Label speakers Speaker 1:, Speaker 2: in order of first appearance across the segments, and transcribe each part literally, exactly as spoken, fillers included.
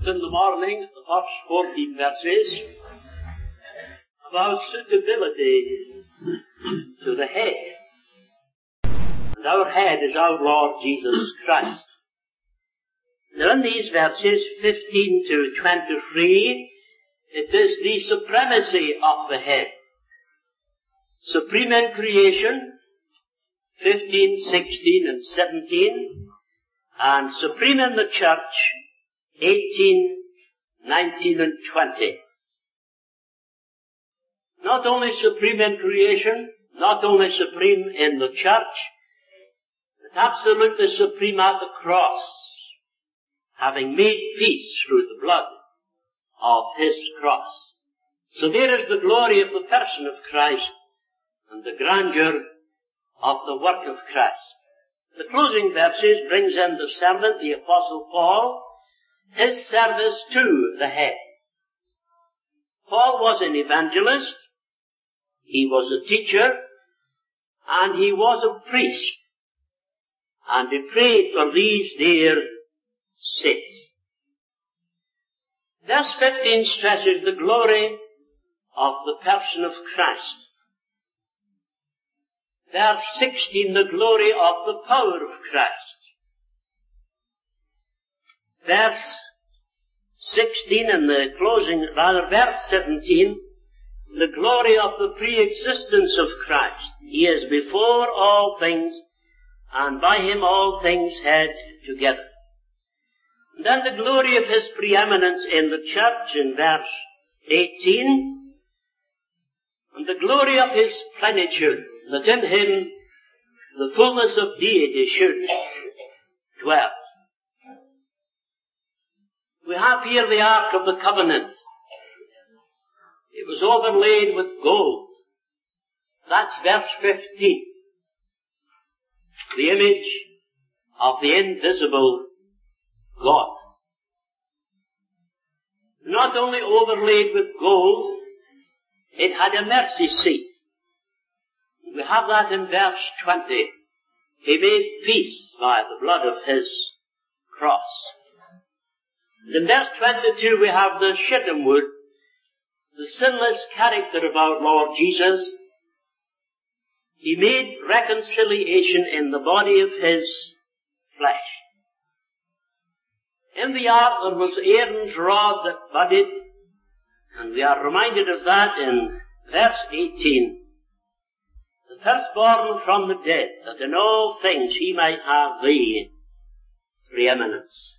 Speaker 1: in the morning, the first fourteen verses, about suitability to the head. And our head is our Lord Jesus Christ. Now in these verses, fifteen to twenty-three, it is the supremacy of the head. Supreme in creation, fifteen, sixteen and seventeen, and supreme in the church, eighteen, nineteen and twenty. Not only supreme in creation, not only supreme in the church, but absolutely supreme at the cross, having made peace through the blood of his cross. So there is the glory of the person of Christ and the grandeur of the work of Christ. The closing verses brings in the servant, the Apostle Paul, his service to the head. Paul was an evangelist, he was a teacher, and he was a priest, and he prayed for these dear saints. Verse fifteen stresses the glory of the person of Christ. Verse sixteen, the glory of the power of Christ. Verse sixteen, and the closing, rather, verse seventeen, the glory of the pre-existence of Christ. He is before all things, and by him all things held together. And then the glory of his preeminence in the church in verse eighteen, and the glory of his plenitude, that in him the fullness of deity should dwell. We have here the Ark of the Covenant. It was overlaid with gold. That's verse fifteen. The image of the invisible God. Not only overlaid with gold, it had a mercy seat. We have that in verse twenty. He made peace by the blood of his cross. And in verse twenty-two we have the shittim wood, the sinless character of our Lord Jesus. He made reconciliation in the body of his flesh. In the ark there was Aaron's rod that budded, and we are reminded of that in verse eighteen. The firstborn from the dead, that in all things he might have the preeminence.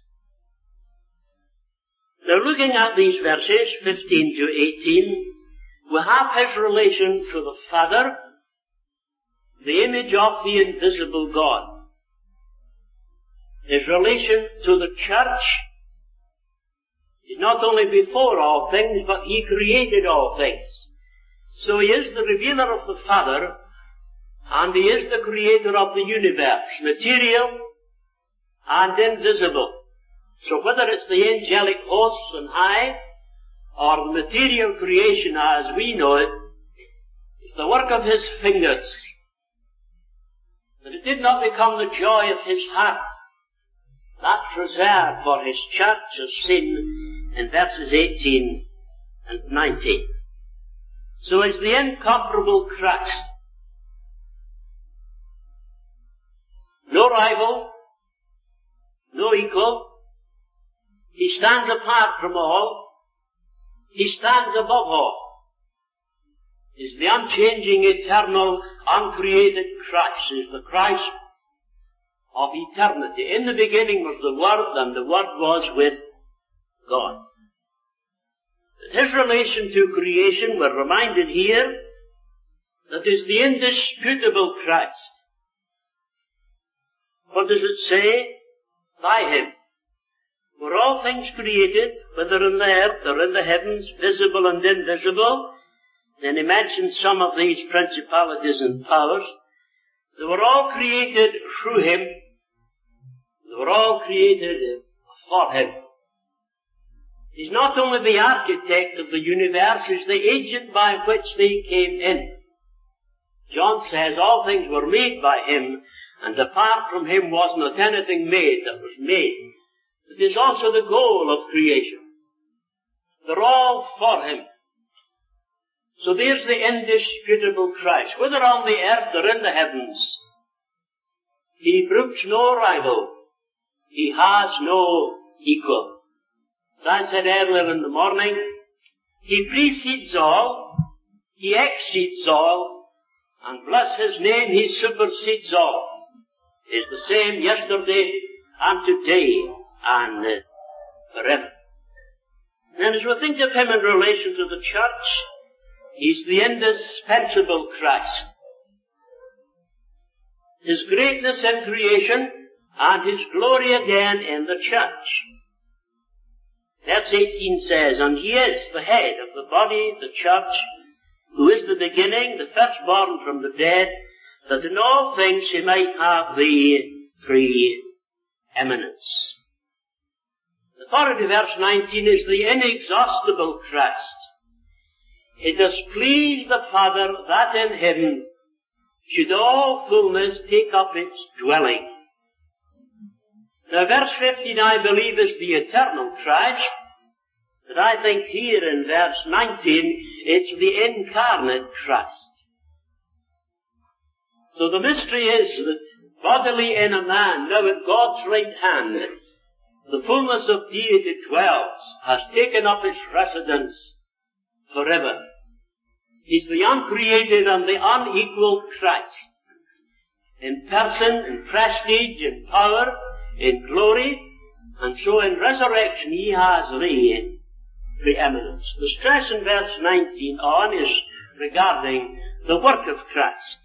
Speaker 1: Now looking at these verses, fifteen to eighteen, we have his relation to the Father, the image of the invisible God. His relation to the church is not only before all things, but he created all things. So he is the revealer of the Father, and he is the creator of the universe, material and invisible. So whether it's the angelic hosts on high, or the material creation as we know it, it's the work of his fingers. But it did not become the joy of his heart. That's reserved for his church, as seen in verses eighteen and nineteen. So is the incomparable Christ. No rival, no equal. He stands apart from all. He stands above all. Is the unchanging, eternal, uncreated Christ, is the Christ of eternity. In the beginning was the Word, and the Word was with God. His relation to creation, we're reminded here, that is the indisputable Christ. What does it say? By him were all things created, whether in the earth or in the heavens, visible and invisible. Then he mentions some of these principalities and powers. They were all created through him. They were all created for him. He's not only the architect of the universe, he's the agent by which they came in. John says all things were made by him, and apart from him was not anything made that was made. It is also the goal of creation. They're all for Him. So there's the indisputable Christ. Whether on the earth or in the heavens, He brooks no rival. He has no equal. As I said earlier in the morning, He precedes all, He exceeds all, and bless His name, He supersedes all. He is the same yesterday and today and uh, forever. And as we think of Him in relation to the church, He's the indispensable Christ. His greatness in creation and His glory again in the church. Verse eighteen says, and He is the head of the body, the church, who is the beginning, the firstborn from the dead, that in all things He might have the preeminence. The authority, verse nineteen, is the inexhaustible Christ. It does please the Father that in Him should all fullness take up its dwelling. Now verse fifteen, I believe, is the eternal Christ, but I think here in verse nineteen, it's the incarnate Christ. So the mystery is that bodily in a man, now at God's right hand, the fullness of deity dwells, has taken up its residence forever. He's the uncreated and the unequaled Christ. In person, in prestige, in power, in glory, and so in resurrection He has the preeminence. The stress in verse nineteen on is regarding the work of Christ.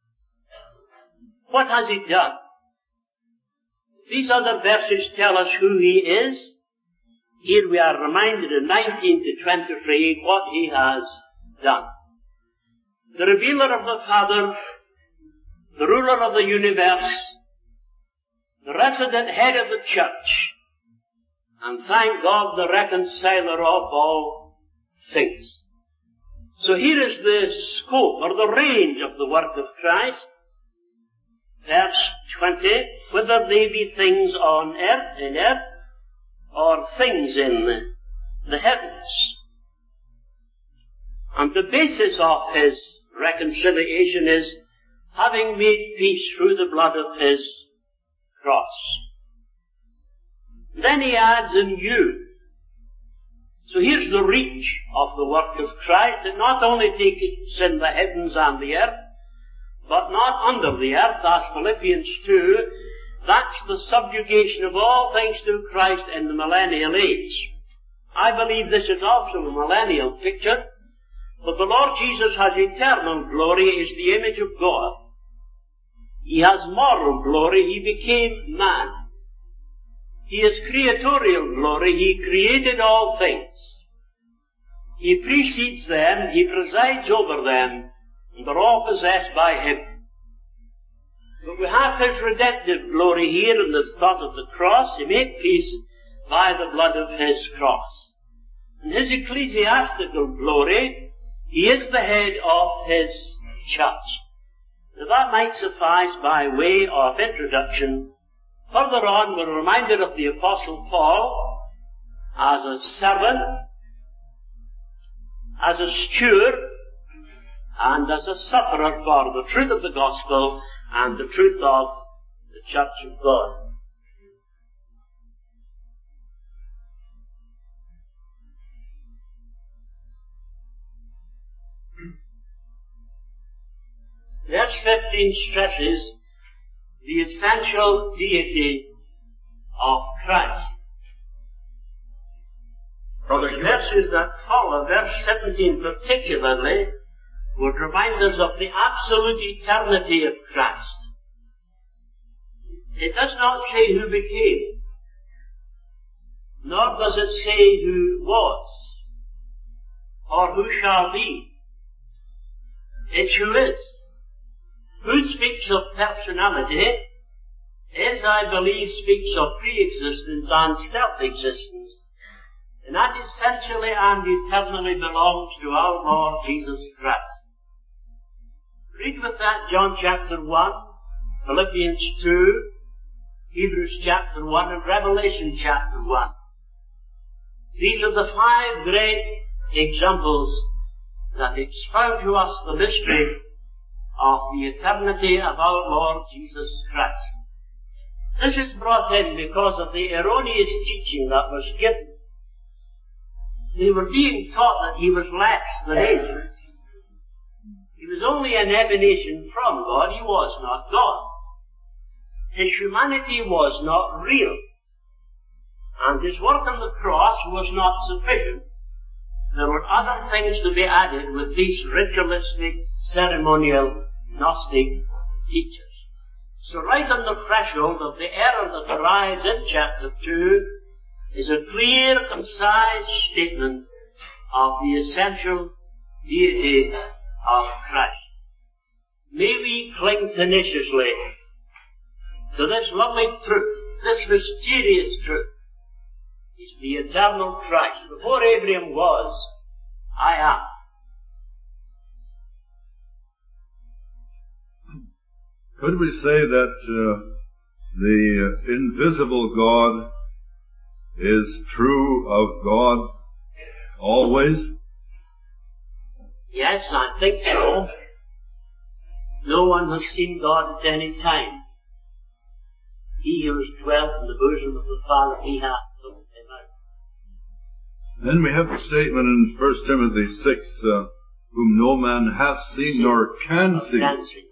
Speaker 1: What has He done? These other verses tell us who He is. Here we are reminded in nineteen to twenty-three what He has done. The revealer of the Father, the ruler of the universe, the resident head of the church, and thank God, the reconciler of all things. So here is the scope or the range of the work of Christ. Verse twenty, whether they be things on earth, in earth, or things in the, the heavens. And the basis of His reconciliation is having made peace through the blood of His cross. Then He adds in you. So here's the reach of the work of Christ. It not only takes in the heavens and the earth, but not under the earth, as Philippians two, that's the subjugation of all things to Christ in the millennial age. I believe this is also a millennial picture, but the Lord Jesus has eternal glory, is the image of God. He has moral glory, He became man. He has creatorial glory, He created all things. He precedes them, He presides over them, and they're all possessed by Him. But we have His redemptive glory here in the thought of the cross. He made peace by the blood of His cross. And His ecclesiastical glory, He is the head of His church. Now that might suffice by way of introduction. Further on, we're reminded of the Apostle Paul as a servant, as a steward, and as a sufferer for the truth of the gospel and the truth of the church of God. Verse fifteen stresses the essential deity of Christ. The verses that follow, verse seventeen particularly, would remind us of the absolute eternity of Christ. It does not say who became, nor does it say who was, or who shall be. It's who is. Who speaks of personality is, I believe, speaks of pre-existence and self-existence. And that essentially and eternally belongs to our Lord Jesus Christ. Read with that John chapter one, Philippians two, Hebrews chapter one and Revelation chapter one. These are the five great examples that expound to us the mystery of the eternity of our Lord Jesus Christ. This is brought in because of the erroneous teaching that was given. They were being taught that he was less than angels. He was only an emanation from God. He was not God. His humanity was not real. And his work on the cross was not sufficient. There were other things to be added with these ritualistic, ceremonial, Gnostic teachers. So right on the threshold of the error that arrives in chapter two is a clear, concise statement of the essential deity of Christ. May we cling tenaciously to this lovely truth, this mysterious truth. He's the eternal Christ. Before Abraham was, I am.
Speaker 2: Could we say that uh, the invisible God is true of God always?
Speaker 1: Yes, I think so. No one has seen God at any time. He who has dwelt in the bosom of the Father, he hath known him out.
Speaker 2: Then we have the statement in First Timothy six, uh, whom no man hath seen nor can see.
Speaker 1: Can see.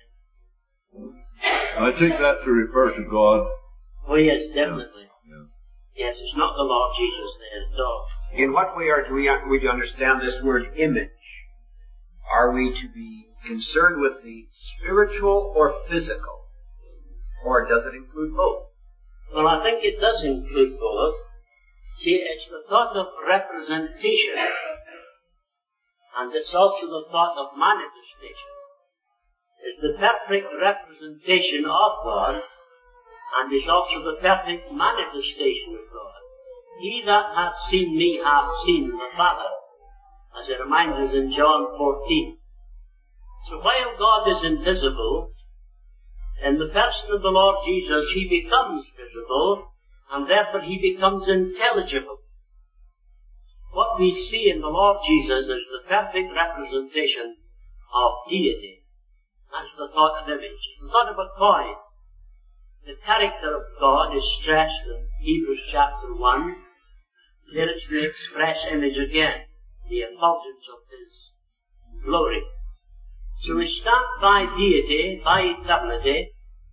Speaker 2: I take that to refer to God.
Speaker 1: Oh yes, definitely.
Speaker 2: Yeah.
Speaker 1: Yeah. Yes, it's not the Lord Jesus there at all.
Speaker 3: In what way are we, are we to understand this word image? Are we to be concerned with the spiritual or physical? Or does it include both?
Speaker 1: Well, I think it does include both. See, it's the thought of representation, and it's also the thought of manifestation. It's the perfect representation of God, and is also the perfect manifestation of God. He that hath seen me hath seen the Father, as it reminds us in John fourteen. So while God is invisible, in the person of the Lord Jesus, he becomes visible, and therefore he becomes intelligible. What we see in the Lord Jesus is the perfect representation of deity. That's the thought of image. The thought of a coin. The character of God is stressed in Hebrews chapter one. There it's the express image again, the effulgence of his glory. So we stand by deity, by eternity,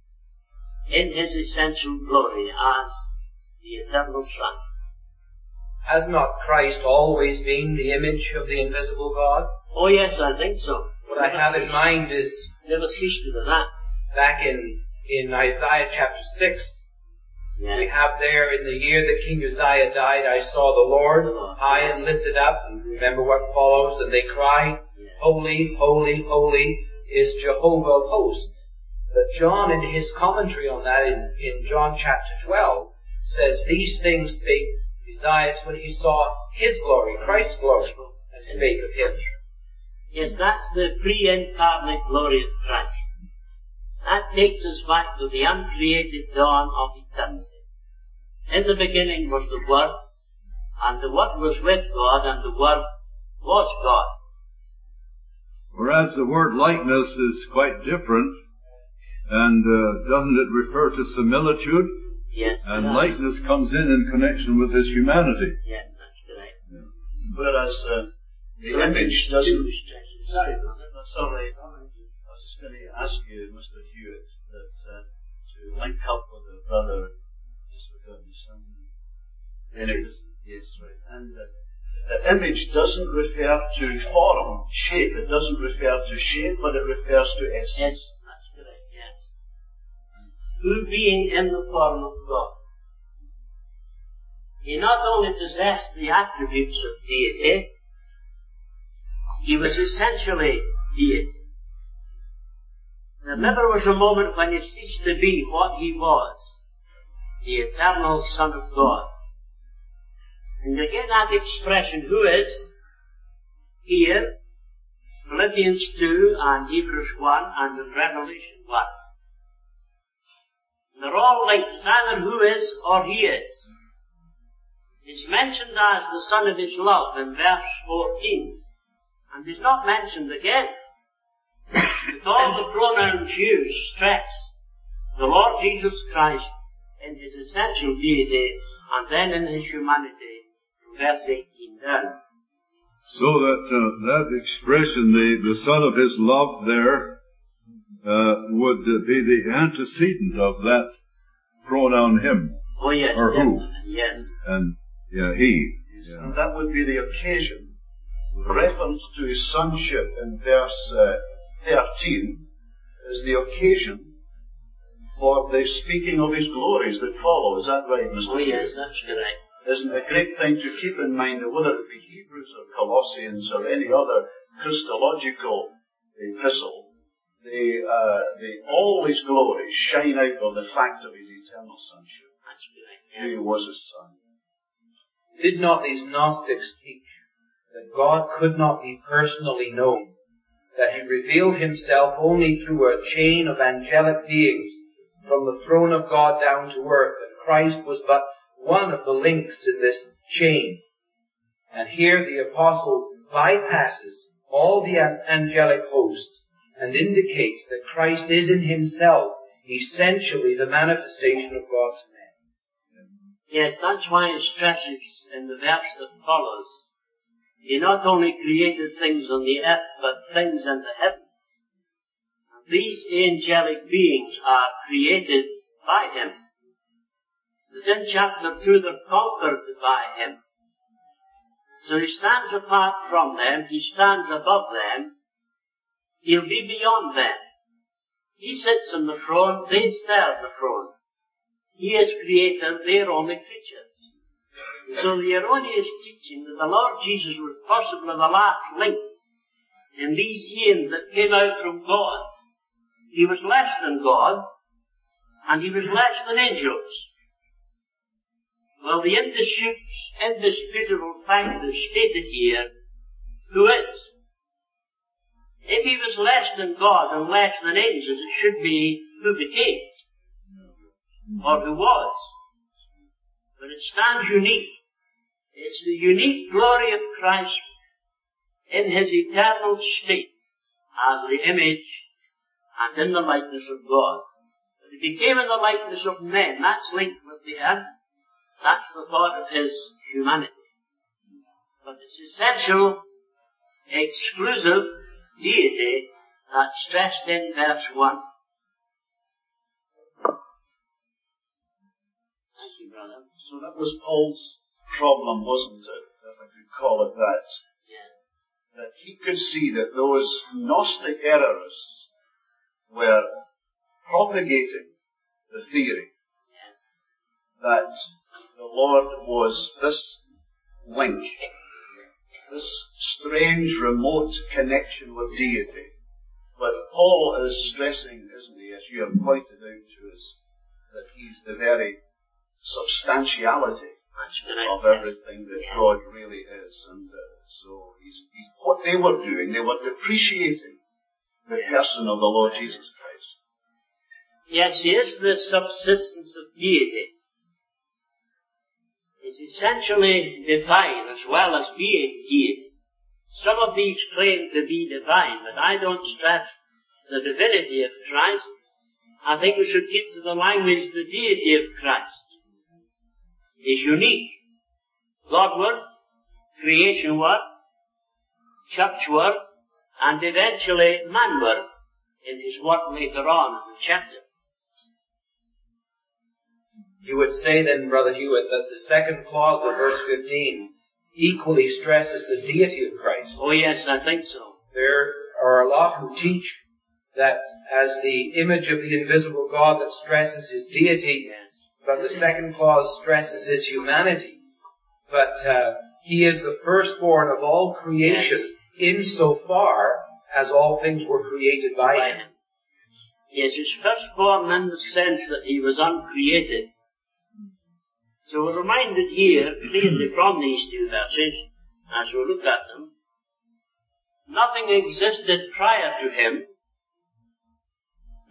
Speaker 1: in his essential glory as the eternal Son.
Speaker 3: Has not Christ always been the image of the invisible God?
Speaker 1: Oh yes, I think so.
Speaker 3: What I have in mind is
Speaker 1: never ceased to do that.
Speaker 3: Back in, in Isaiah chapter six,
Speaker 1: Yes.
Speaker 3: we have there, in the year that King Uzziah died, I saw the Lord high and lifted up. And remember what follows, and they cry,
Speaker 1: Yes.
Speaker 3: Holy, holy, holy is Jehovah of hosts. But John, in his commentary on that, in, in John chapter twelve, says, these things spake Isaiah when he saw his glory, Christ's glory, and spake of him.
Speaker 1: Yes, that's the pre-incarnate glory of Christ. That takes us back to the uncreated dawn of eternity. In the beginning was the Word, and the Word was with God, and the Word was God.
Speaker 2: Whereas the word likeness is quite different, and uh, doesn't it refer to similitude?
Speaker 1: Yes,
Speaker 2: and
Speaker 1: does.
Speaker 2: likeness comes in in connection with his humanity.
Speaker 1: Yes, that's correct.
Speaker 2: Yeah.
Speaker 4: Whereas uh, the
Speaker 1: So
Speaker 4: image doesn't...
Speaker 1: Sorry, brother.
Speaker 4: That's all right. I was just going to ask you, Mister Hewitt, that uh, to link up with the brother just forgotten his son. Anyways, yes, right. And uh, the image doesn't refer to form, shape. It doesn't refer to shape, but it refers to essence.
Speaker 1: Yes, that's correct, yes. Who being in the form of God, he not only possessed the attributes of deity, he was essentially deity. There never was a moment when he ceased to be what he was, the eternal Son of God. And you get that expression, who is, here, Philippians two and Hebrews one and in Revelation one. They're all linked. It's either who is or he is. It's mentioned as the Son of his love in verse fourteen. And it's not mentioned again. With all the pronouns used, stress the Lord Jesus Christ in his essential deity and then in his humanity from verse eighteen down.
Speaker 2: So that uh, that expression, the, the Son of his love there, uh, would uh, be the antecedent of that pronoun him.
Speaker 1: Oh yes.
Speaker 2: Or who.
Speaker 1: Yes.
Speaker 2: And, yeah, he. Yeah.
Speaker 4: And that would be the occasion. Reference to his sonship in verse uh, thirteen is the occasion for the speaking of his glories that follow. Is that right, Mister
Speaker 1: Oh yes, that's correct.
Speaker 4: Isn't it a great thing to keep in mind that whether it be Hebrews or Colossians or any other Christological epistle, the, uh, the, all his glories shine out of the fact of his eternal sonship.
Speaker 1: That's correct. Yes.
Speaker 4: He was his son.
Speaker 3: Did not these Gnostics teach that God could not be personally known, that he revealed himself only through a chain of angelic beings from the throne of God down to earth, that Christ was but one of the links in this chain? And here the apostle bypasses all the angelic hosts and indicates that Christ is in himself essentially the manifestation of God's man.
Speaker 1: Yes, that's why it stresses in the verse that follows, he not only created things on the earth, but things in the heavens. And these angelic beings are created by him. Within chapter two, they're conquered by him. So he stands apart from them, he stands above them, he'll be beyond them. He sits on the throne, they serve the throne. He is creator, they're only creatures. So the erroneous teaching that the Lord Jesus was possibly the last link in these eons that came out from God. He was less than God, and he was less than angels. Well, the indisputable fact is stated here, who is. If he was less than God and less than angels, it should be who became, or who was. But it stands unique. It's the unique glory of Christ in his eternal state as the image and in the likeness of God. But he became in the likeness of men. That's linked with the earth. That's the thought of his humanity. But it's essential, exclusive deity that's stressed in verse one. Thank you, brother.
Speaker 4: So that was Paul's problem, wasn't it, if I could call it that?
Speaker 1: Yeah.
Speaker 4: That he could see that those Gnostic errorists were propagating the theory
Speaker 1: Yeah.
Speaker 4: that the Lord was this link, this strange remote connection with deity. But Paul is stressing, isn't he, as you have pointed out to us, that he's the very substantiality of everything that
Speaker 1: Yeah.
Speaker 4: God really is. And uh, so he's, he's, what they were doing, they were depreciating the person of the Lord Jesus Christ.
Speaker 1: Yes, he is the subsistence of deity. He's essentially divine as well as being deity. Some of these claim to be divine, but I don't stress the divinity of Christ. I think we should keep to the language the deity of Christ. He's unique. Godward, creation work, church work, and eventually man work in his work later on in the chapter.
Speaker 3: You would say then, Brother Hewitt, that the second clause of verse fifteen equally stresses the deity of Christ.
Speaker 1: Oh yes, I think so.
Speaker 3: There are a lot who teach that as the image of the invisible God that stresses his deity,
Speaker 1: Yes.
Speaker 3: but the second clause stresses his humanity. But uh, he is the firstborn of all creation insofar as all things were created by
Speaker 1: By
Speaker 3: him.
Speaker 1: him. Yes, he's firstborn in the sense that he was uncreated. So we're reminded here, clearly from these two verses, as we look at them, nothing existed prior to him,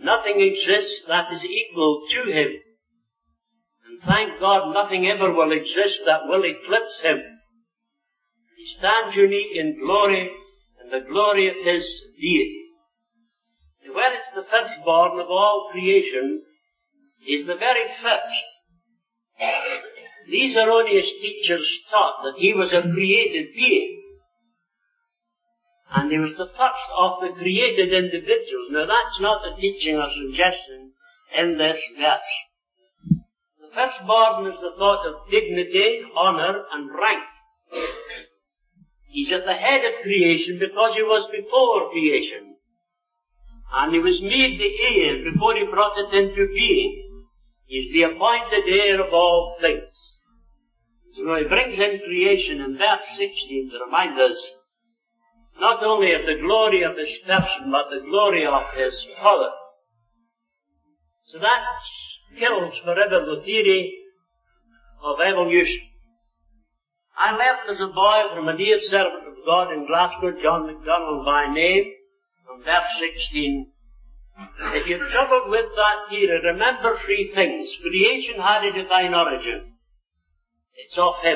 Speaker 1: Nothing exists that is equal to him. And thank God nothing ever will exist that will eclipse him. He stands unique in glory and the glory of his deity. And when it's the firstborn of all creation, he's the very first. These erroneous teachers taught that he was a created being. And he was the first of the created individuals. Now that's not a teaching or suggestion in this verse. The firstborn is the thought of dignity, honor, and rank. He's at the head of creation because he was before creation. And he was made the heir before he brought it into being. He's the appointed heir of all things. So he brings in creation in verse sixteen to remind us not only of the glory of his person, but the glory of his power. So that kills forever the theory of evolution. I learned as a boy from a dear servant of God in Glasgow, John MacDonald by name, from verse sixteen, if you're troubled with that theory, remember three things. Creation had a divine origin. It's of him.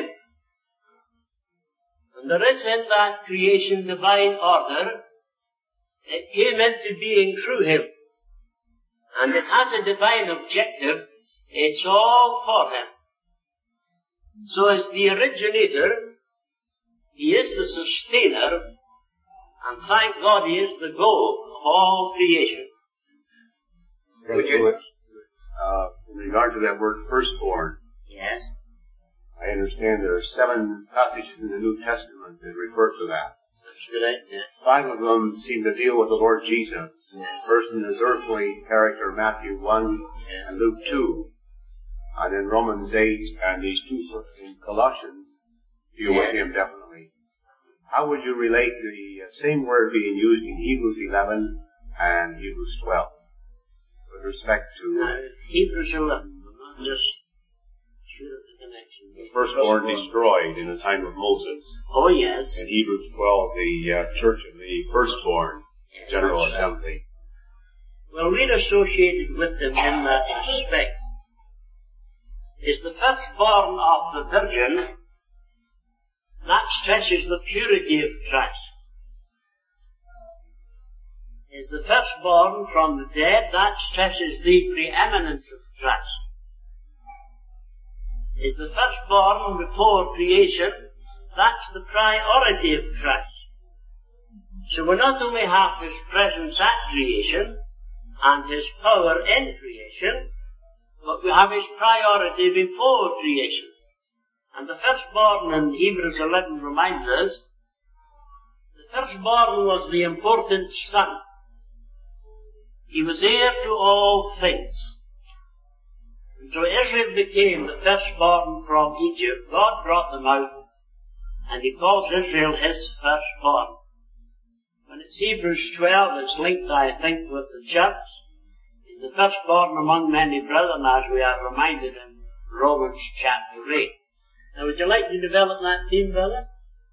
Speaker 1: And there is in that creation divine order. It came into being through him. And it has a divine objective. It's all for him. So as the originator, he is the sustainer, and thank God he is the goal of all creation.
Speaker 5: Brother Hewitt, uh, in regard to that word firstborn,
Speaker 1: Yes.
Speaker 5: I understand there are seven passages in the New Testament that refer to that.
Speaker 1: That's correct, yes.
Speaker 5: Five of them seem to deal with the Lord Jesus.
Speaker 1: Yes.
Speaker 5: First in his earthly character, Matthew one
Speaker 1: Yes.
Speaker 5: and Luke two. And in Romans eight and these two in Colossians deal
Speaker 1: Yes.
Speaker 5: with him definitely. How would you relate the same word being used in Hebrews eleven and Hebrews twelve with respect to
Speaker 1: Now, Hebrews eleven, I'm not just sure of the connection.
Speaker 5: the firstborn destroyed in the time of Moses?
Speaker 1: Oh, yes.
Speaker 5: In Hebrews twelve, the uh, church of the firstborn,
Speaker 1: Yes,
Speaker 5: General
Speaker 1: that's right.
Speaker 5: Assembly.
Speaker 1: Well, we're associated with them in that respect. Is the firstborn of the Virgin, that stresses the purity of Christ. Is the firstborn from the dead, that stresses the preeminence of Christ. Is the firstborn before creation, that's the priority of Christ. So we not only have his presence at creation and his power in creation, but we have his priority before creation. And the firstborn in Hebrews eleven reminds us, the firstborn was the important son. He was heir to all things. And so Israel became the firstborn from Egypt. God brought them out, and he calls Israel his firstborn. When it's Hebrews twelve, it's linked, I think, with the church. The firstborn among many brethren, as we are reminded in Romans chapter eight. Now, would you like to develop that theme, brother?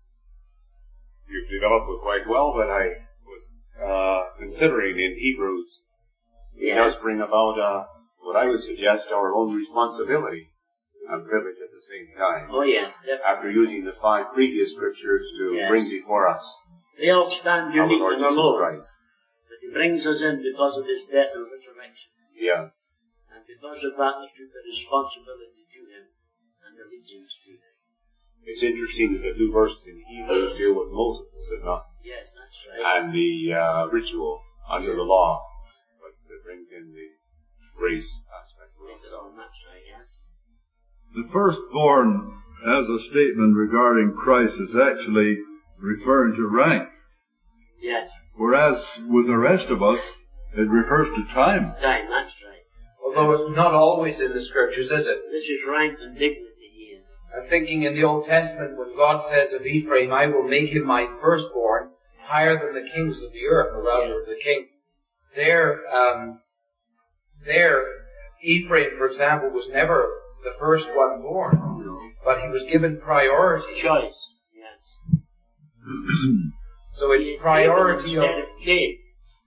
Speaker 5: You've developed it quite well, but I was uh, considering in Hebrews, it
Speaker 1: Yes.
Speaker 5: does bring about uh, what I would suggest our own responsibility and privilege at the same time.
Speaker 1: Oh, yes. Definitely.
Speaker 5: After using the five previous scriptures to
Speaker 1: Yes.
Speaker 5: bring before us
Speaker 1: They all stand
Speaker 5: our
Speaker 1: unique
Speaker 5: Lord
Speaker 1: in the
Speaker 5: Jesus
Speaker 1: Lord.
Speaker 5: Christ.
Speaker 1: But he brings us in because of his death and resurrection.
Speaker 5: Yes.
Speaker 1: And because of that, we took the responsibility to him and allegiance to him.
Speaker 5: It's interesting that the two verses in Hebrews deal with Moses, is it not?
Speaker 1: Yes, that's right.
Speaker 5: And the uh, ritual under the law, but it brings in the grace aspect of it.
Speaker 1: Oh, that's right, yes.
Speaker 2: The firstborn, as a statement regarding Christ, is actually referring to rank.
Speaker 1: Yes.
Speaker 2: Whereas with the rest of us, it refers to time.
Speaker 1: Time, that's right.
Speaker 3: Although it's not always in the scriptures, is it?
Speaker 1: This is rank and dignity here.
Speaker 3: I'm thinking in the Old Testament when God says of Ephraim, I will make him my firstborn, higher than the kings of the earth, or rather the king. There, um, there, Ephraim, for example, was never the first one born, but he was given priority.
Speaker 1: Choice. Yes.
Speaker 3: So it's priority of,
Speaker 1: Instead of Cain.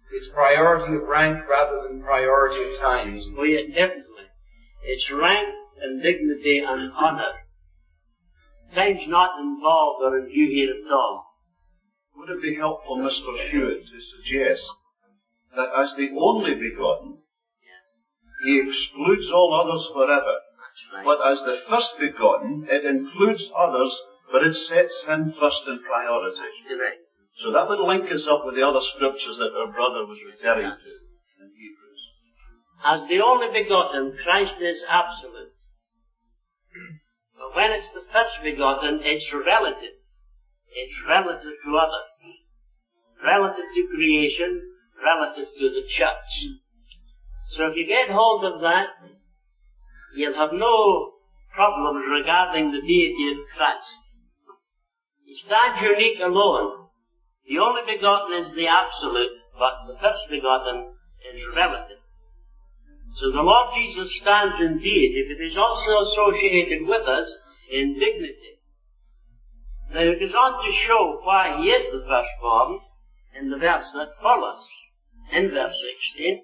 Speaker 3: It's priority of rank rather than priority of times.
Speaker 1: Oh, yeah, definitely. It's rank and dignity and honor. Time's not involved or in view here at all.
Speaker 6: Would it be helpful, Mister Hewitt, to suggest that as the only begotten,
Speaker 1: Yes.
Speaker 6: he excludes all others forever.
Speaker 1: That's right.
Speaker 6: But as the first begotten, it includes others, but it sets him first in priority.
Speaker 1: Correct.
Speaker 6: So that would link us up with the other scriptures that our brother was referring
Speaker 1: Yes.
Speaker 6: to in Hebrews.
Speaker 1: As the only begotten, Christ is absolute. But when it's the first begotten, it's relative. It's relative to others. Relative to creation, relative to the church. So if you get hold of that, you'll have no problems regarding the deity of Christ. He stands unique alone. The only begotten is the absolute, but the first begotten is relative. So the Lord Jesus stands in deity, but is also associated with us in dignity. Now it goes on to show why he is the firstborn in the verse that follows, in verse sixteen.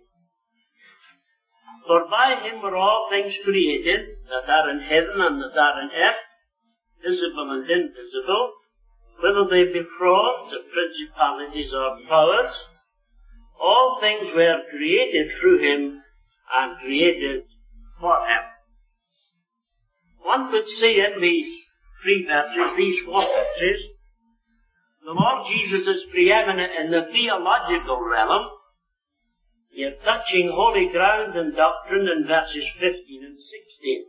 Speaker 1: For by him were all things created, that are in heaven and that are in earth, visible and invisible, whether they be thrones or principalities or powers. All things were created through him and created for him. One could see in these three verses, these four verses, the Lord Jesus is preeminent in the theological realm. You're touching holy ground and doctrine in verses fifteen and sixteen.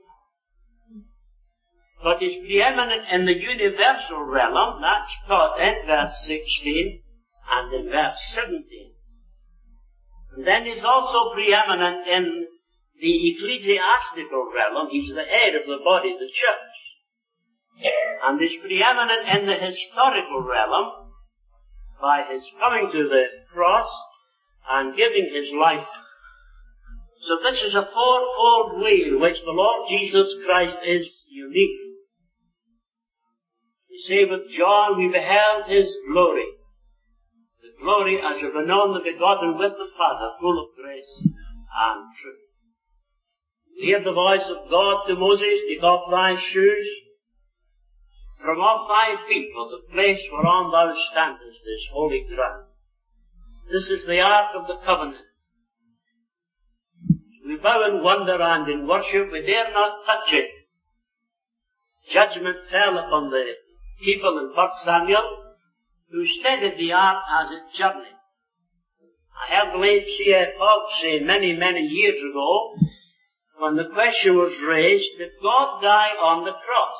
Speaker 1: But he's preeminent in the universal realm, that's taught in verse sixteen and in verse seventeen. And then he's also preeminent in the ecclesiastical realm. He's the head of the body, the church. And he's preeminent in the historical realm by his coming to the cross and giving his life. So this is a fourfold way in which the Lord Jesus Christ is unique. You say with John, we beheld his glory. The glory as of an only begotten with the Father, full of grace and truth. We hear the voice of God to Moses, take off thy shoes. From off thy feet, for the place whereon thou standest is holy ground. This is the ark of the covenant. We bow in wonder and in worship, we dare not touch it. Judgment fell upon the people in First Samuel, who steadied the ark as it journeyed. I heard the late C F Fox say many, many years ago, when the question was raised, did God die on the cross?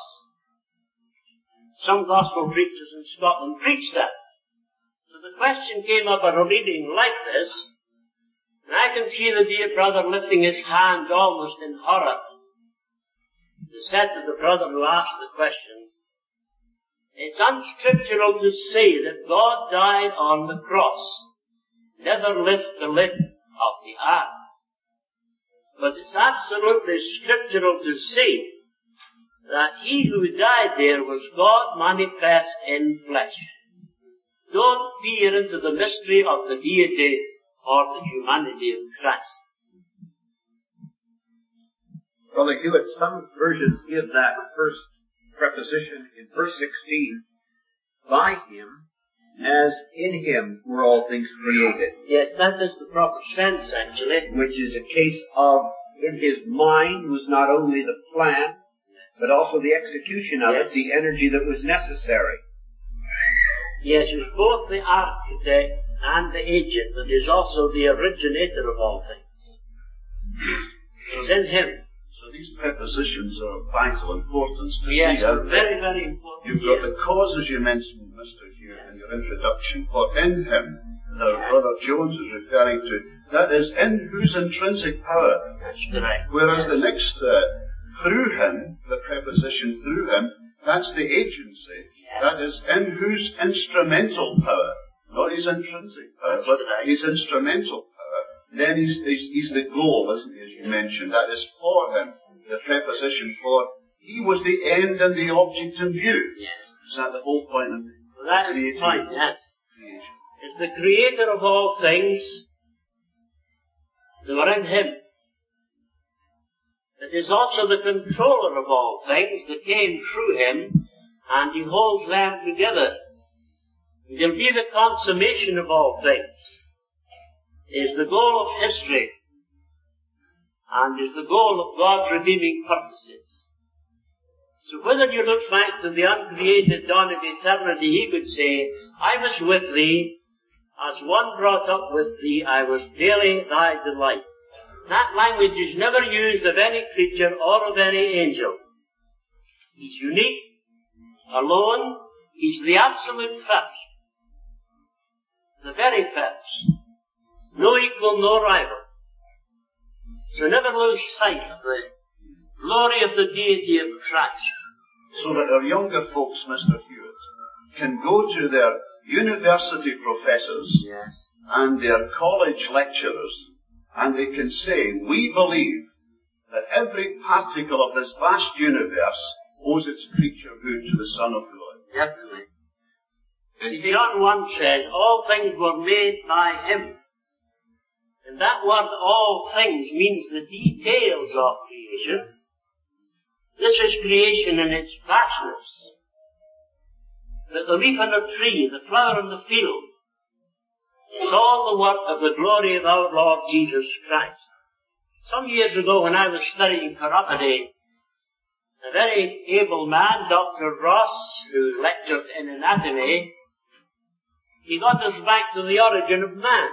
Speaker 1: Some gospel preachers in Scotland preached that. So the question came up at a reading like this, and I can see the dear brother lifting his hand almost in horror. He said to the brother who asked the question, it's unscriptural to say that God died on the cross. Never lift the lid of the ark. But it's absolutely scriptural to say that he who died there was God manifest in flesh. Don't peer into the mystery of the deity or the humanity of Christ.
Speaker 5: Brother Hewitt, some versions give that first preposition in verse sixteen, by him, as in him were all things created.
Speaker 1: Yes, that is the proper sense, actually.
Speaker 5: Which is a case of, in his mind was not only the plan, but also the execution of
Speaker 1: yes.
Speaker 5: it, the energy that was necessary.
Speaker 1: Yes, he was both the architect and the agent, but is also the originator of all things. It's in him.
Speaker 6: So these prepositions are of vital importance to
Speaker 1: yes,
Speaker 6: see out.
Speaker 1: very, very important.
Speaker 6: You've got the cause, as you mentioned, Mister Hugh, in your introduction, for in him, that
Speaker 1: yes.
Speaker 6: Brother Jones is referring to, that is in whose intrinsic power.
Speaker 1: That's correct.
Speaker 6: Whereas
Speaker 1: yes.
Speaker 6: the next, uh, through him, the preposition through him, that's the agency.
Speaker 1: Yes.
Speaker 6: That is in whose instrumental power. Not his intrinsic power,
Speaker 1: that's
Speaker 6: but
Speaker 1: correct.
Speaker 6: his instrumental power. Then he's, he's, he's the goal, isn't he, as you yes. mentioned. That is for him. The preposition for. He was the end and the object in view.
Speaker 1: Yes.
Speaker 6: Is that the whole point of
Speaker 1: well, that is the point, yes.
Speaker 6: Creation.
Speaker 1: is the creator of all things that were in him. It is also the controller of all things that came through him, and he holds them together. It will be the consummation of all things, is the goal of history, and is the goal of God's redeeming purposes. So whether you look back to the uncreated dawn of eternity, he could say, I was with thee, as one brought up with thee, I was daily thy delight. That language is never used of any creature or of any angel. He's unique, alone, he's the absolute first, the very first. No equal, no rival. So never lose sight of the glory of the deity of Christ.
Speaker 6: So that our younger folks, Mister Hewitt, can go to their university professors
Speaker 1: yes.
Speaker 6: and their college lecturers, and they can say, we believe that every particle of this vast universe owes its creaturehood to the Son of God.
Speaker 1: Definitely. And John one says, all things were made by him. And that word, all things, means the details of creation. This is creation in its vastness. That the leaf on a tree, the flower in the field, it's all the work of the glory of our Lord Jesus Christ. Some years ago when I was studying chiropody, a very able man, Doctor Ross, who lectured in anatomy, he got us back to the origin of man.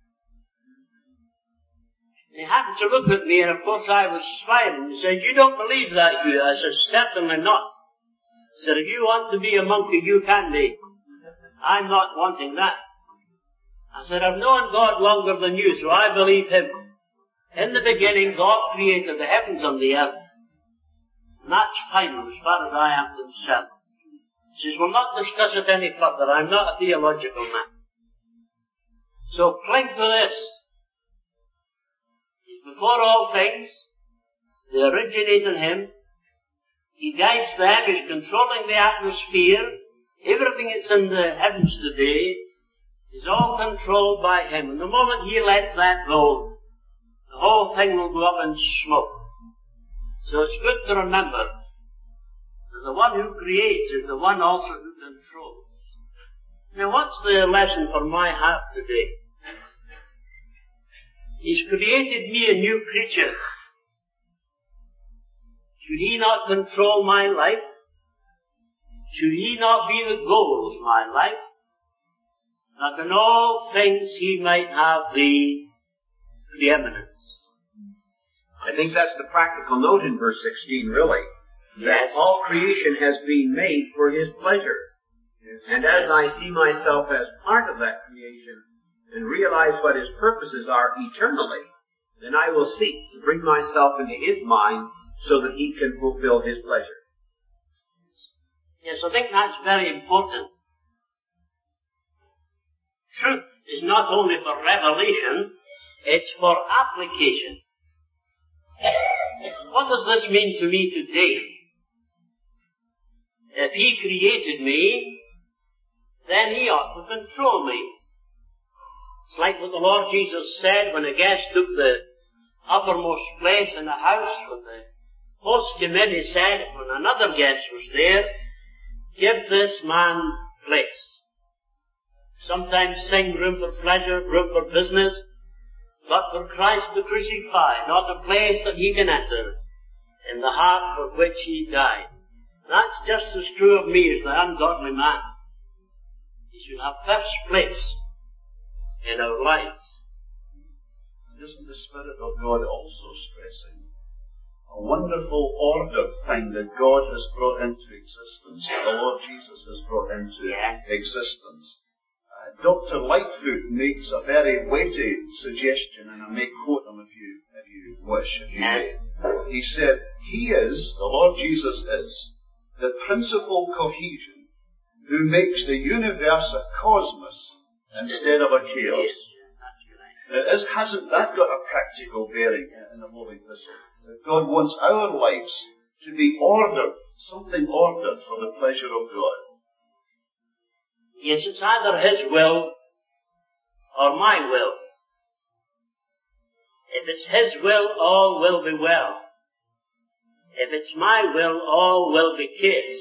Speaker 1: He happened to look at me, and of course I was smiling. He said, you don't believe that, you? I said, certainly not. He said, if you want to be a monkey, you can be. I'm not wanting that. I said, I've known God longer than you, so I believe him. In the beginning, God created the heavens and the earth. And that's final as far as I am concerned. He says, we'll not discuss it any further. I'm not a theological man. So cling to this. Before all things, they originate in him. He guides them, he's controlling the atmosphere. Everything that's in the heavens today is all controlled by him. And the moment he lets that go, the whole thing will go up in smoke. So it's good to remember that the one who creates is the one also who controls. Now what's the lesson for my heart today? He's created me a new creature. Should he not control my life? Should he not be the goal of my life? That in all things he might have the preeminence.
Speaker 5: I think that's the practical note in verse sixteen, really. That
Speaker 1: Yes.
Speaker 5: all creation has been made for his pleasure.
Speaker 1: Yes.
Speaker 5: And as I see myself as part of that creation, and realize what his purposes are eternally, then I will seek to bring myself into his mind so that he can fulfill his pleasure.
Speaker 1: Yes, I think that's very important. Truth is not only for revelation, it's for application. What does this mean to me today? If he created me, then he ought to control me. It's like what the Lord Jesus said when a guest took the uppermost place in the house. When the host came in, he said, when another guest was there, give this man place. Sometimes sing room for pleasure, room for business, but for Christ the crucified, not a place that he can enter in the heart for which he died. That's just as true of me as the ungodly man. He should have first place in our lives.
Speaker 6: Isn't the Spirit of God also stressing a wonderful ordered thing that God has brought into existence, that the Lord Jesus has brought into
Speaker 1: Yeah.
Speaker 6: existence? Uh, Doctor Lightfoot makes a very weighty suggestion, and I may quote him if you, if you wish. If you
Speaker 1: Yes.
Speaker 6: may. He said, He is, the Lord Jesus is, the principal cohesion who makes the universe a cosmos instead of a chaos.
Speaker 1: Yes, that's right.
Speaker 6: It is, hasn't that got a practical bearing in the Holy Epistle? God wants our lives to be ordered, something ordered for the pleasure of God.
Speaker 1: Yes, it's either his will or my will? If it's His will, all will be well. If it's my will, all will be case.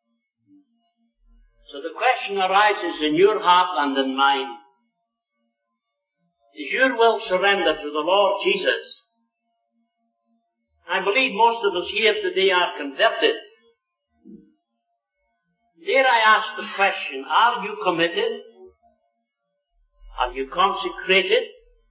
Speaker 1: So the question arises in your heart and in mine. Is your will surrendered to the Lord Jesus? I believe most of us here today are converted. Dare I ask the question, are you committed? Are you consecrated?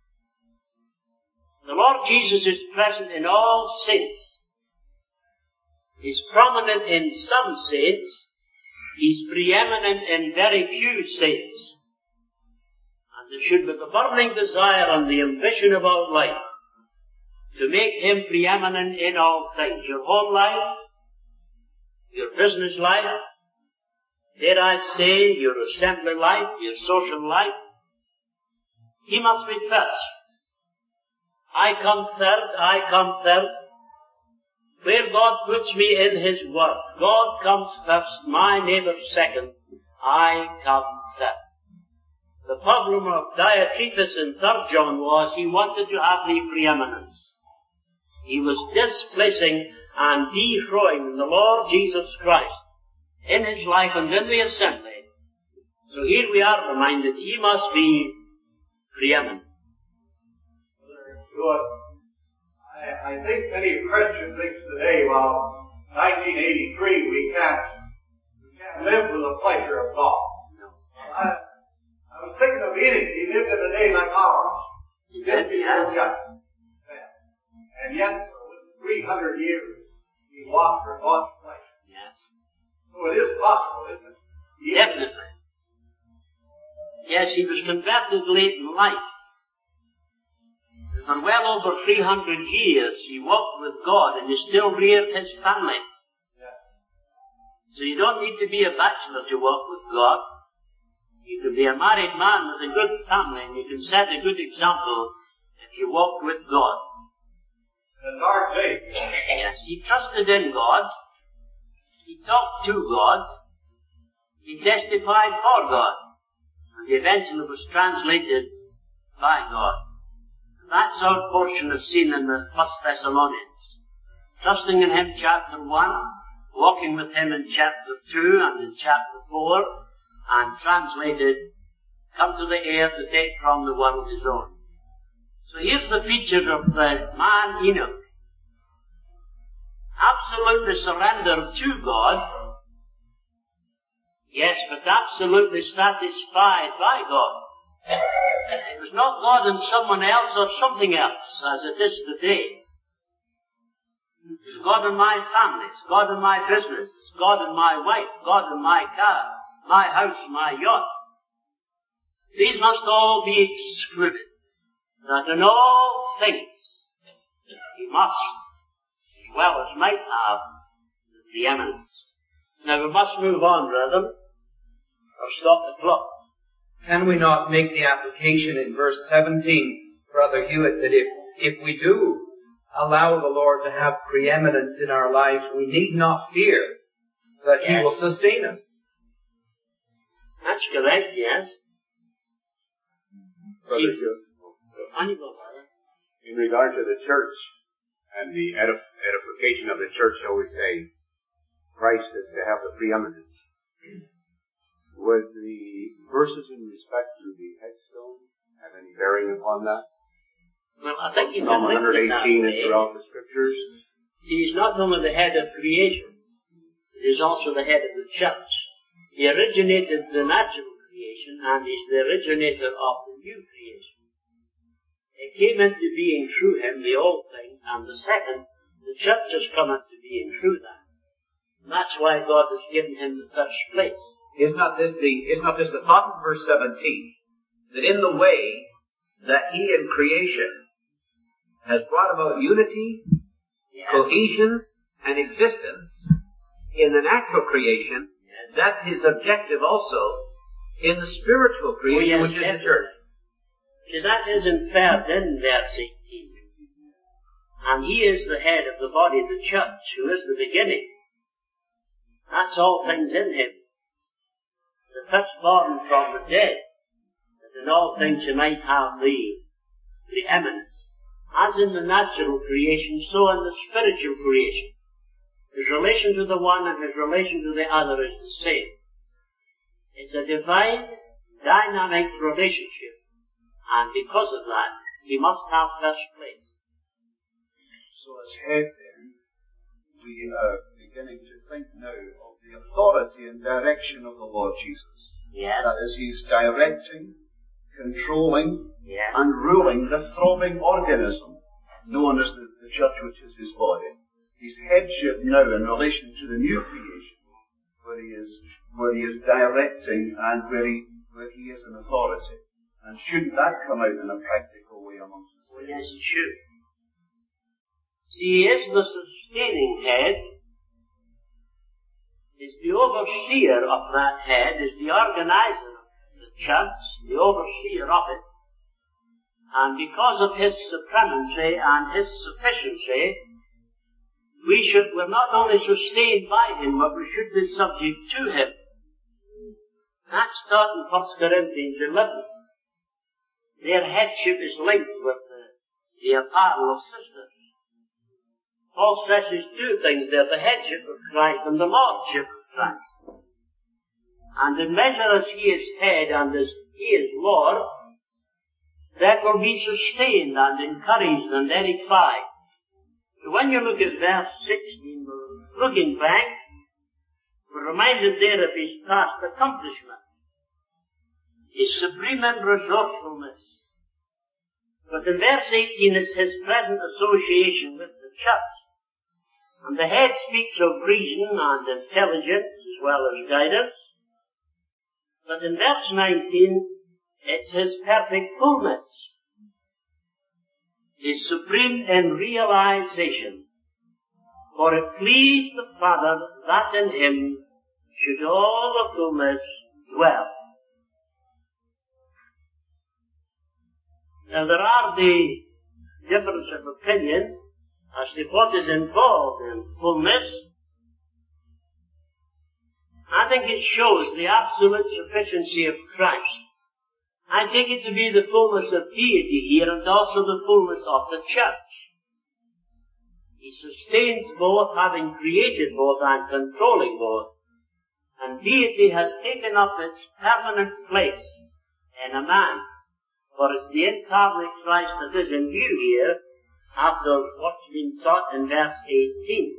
Speaker 1: The Lord Jesus is present in all saints. He's prominent in some saints. He's preeminent in very few saints. And there should be the burning desire and the ambition of our life to make Him preeminent in all things. Your home life, your business life, dare I say, your assembly life, your social life. He must be first. I come third, I come third. Where God puts me in His work, God comes first, my neighbour second, I come third. The problem of Diotrephes in third John was he wanted to have the preeminence. He was displacing and defrowing the Lord Jesus Christ in His life and in the assembly. So here we are reminded He must be preeminent.
Speaker 7: Good. I, I think many Christians think today, well, nineteen eighty-three, we can't, we can't live with the pleasure of God.
Speaker 1: No.
Speaker 7: I, I was thinking of Enoch. He lived in a day like ours. He did before judgment. And yet, for three hundred years, he walked for God's pleasure.
Speaker 1: Yes.
Speaker 7: So it is possible, isn't it?
Speaker 1: Definitely. Yes, he was converted late in life. For well over three hundred years, he walked with God and he still reared his family.
Speaker 7: Yeah.
Speaker 1: So you don't need to be a bachelor to walk with God. You can be a married man with a good family and you can set a good example if you walk with God.
Speaker 7: In the dark days.
Speaker 1: Yes, he trusted in God. He talked to God. He testified for God. And eventually was translated by God. That's our portion of seen in the First Thessalonians. Trusting in Him, chapter one, walking with Him in chapter two and in chapter four, and translated, come to the air to take from the world His own. So here's the feature of the man Enoch. Absolutely surrendered to God, yes, but absolutely satisfied by God. It was not God and someone else or something else, as it is today. It's God in my family, it's God in my business, it's God in my wife, God in my car, my house, my yacht. These must all be excluded. That in all things, He must, as well as might have, the preeminence. Now we must move on, brethren, or stop the clock.
Speaker 3: Can we not make the application in verse seventeen, Brother Hewitt, that if, if we do allow the Lord to have preeminence in our lives, we need not fear that yes. He will sustain us?
Speaker 1: That's correct, yes.
Speaker 5: Brother Hewitt, in regard to the church and the edif- edification of the church, shall we say, Christ is to have the preeminence. Would the verses in respect to the headstone have any bearing upon that?
Speaker 1: Well, I think you
Speaker 5: Psalm
Speaker 1: can
Speaker 5: one eighteen and throughout the scriptures.
Speaker 1: He is not only the head of creation, he is also the head of the church. He originated the natural creation and is the originator of the new creation. It came into being through him, the old thing, and the second, the church has come into being through that. And that's why God has given him the first place.
Speaker 5: Is not this the, is not this the thought of verse seventeen, that in the way that He in creation has brought about unity, yes. cohesion, and existence in the natural creation, yes. that's His objective also in the spiritual creation, oh, yes, which is definitely. the church.
Speaker 1: See, that is inferred in verse eighteen. And He is the head of the body of the church, who is the beginning. That's all things in Him. The firstborn from the dead, the that in all things he might have the preeminence. As in the natural creation, so in the spiritual creation. His relation to the one and his relation to the other is the same. It's a divine, dynamic relationship, and because of that, he must have first place.
Speaker 6: So as head then, we are beginning to think now of the authority and direction of the Lord Jesus.
Speaker 1: Yes.
Speaker 6: That is, he's directing, controlling,
Speaker 1: yes.
Speaker 6: and ruling the throbbing organism known as the, the church, which is his body. His headship now in relation to the new creation, where he is, where he is directing and where he, where he is an authority. And shouldn't that come out in a practical way amongst us?
Speaker 1: Well, yes, it should. See, he is the sustaining head, is the overseer of that head, is the organizer of the church, the overseer of it. And because of his supremacy and his sufficiency, we should, we're not only sustained by him, but we should be subject to him. That's taught in First Corinthians eleven. Their headship is linked with the, the apparel of sisters. Paul stresses two things there, the headship of Christ and the lordship of Christ. And in measure as he is head and as he is Lord, that will be sustained and encouraged and edified. So when you look at verse sixteen, we're looking back, we're reminded there of his past accomplishment, his supreme and resourcefulness. But in verse eighteen, it's his present association with the church. And the head speaks of reason and intelligence as well as guidance. But in verse nineteen, it's his perfect fullness, his supreme in realization. For it pleased the Father that in him should all the fullness dwell. Now there are the difference of opinion as to what is involved in fullness. I think it shows the absolute sufficiency of Christ. I take it to be the fullness of deity here and also the fullness of the church. He sustains both, having created both and controlling both. And deity has taken up its permanent place in a man. For it's the incarnate Christ that is in view here after what's been taught in verse eighteen.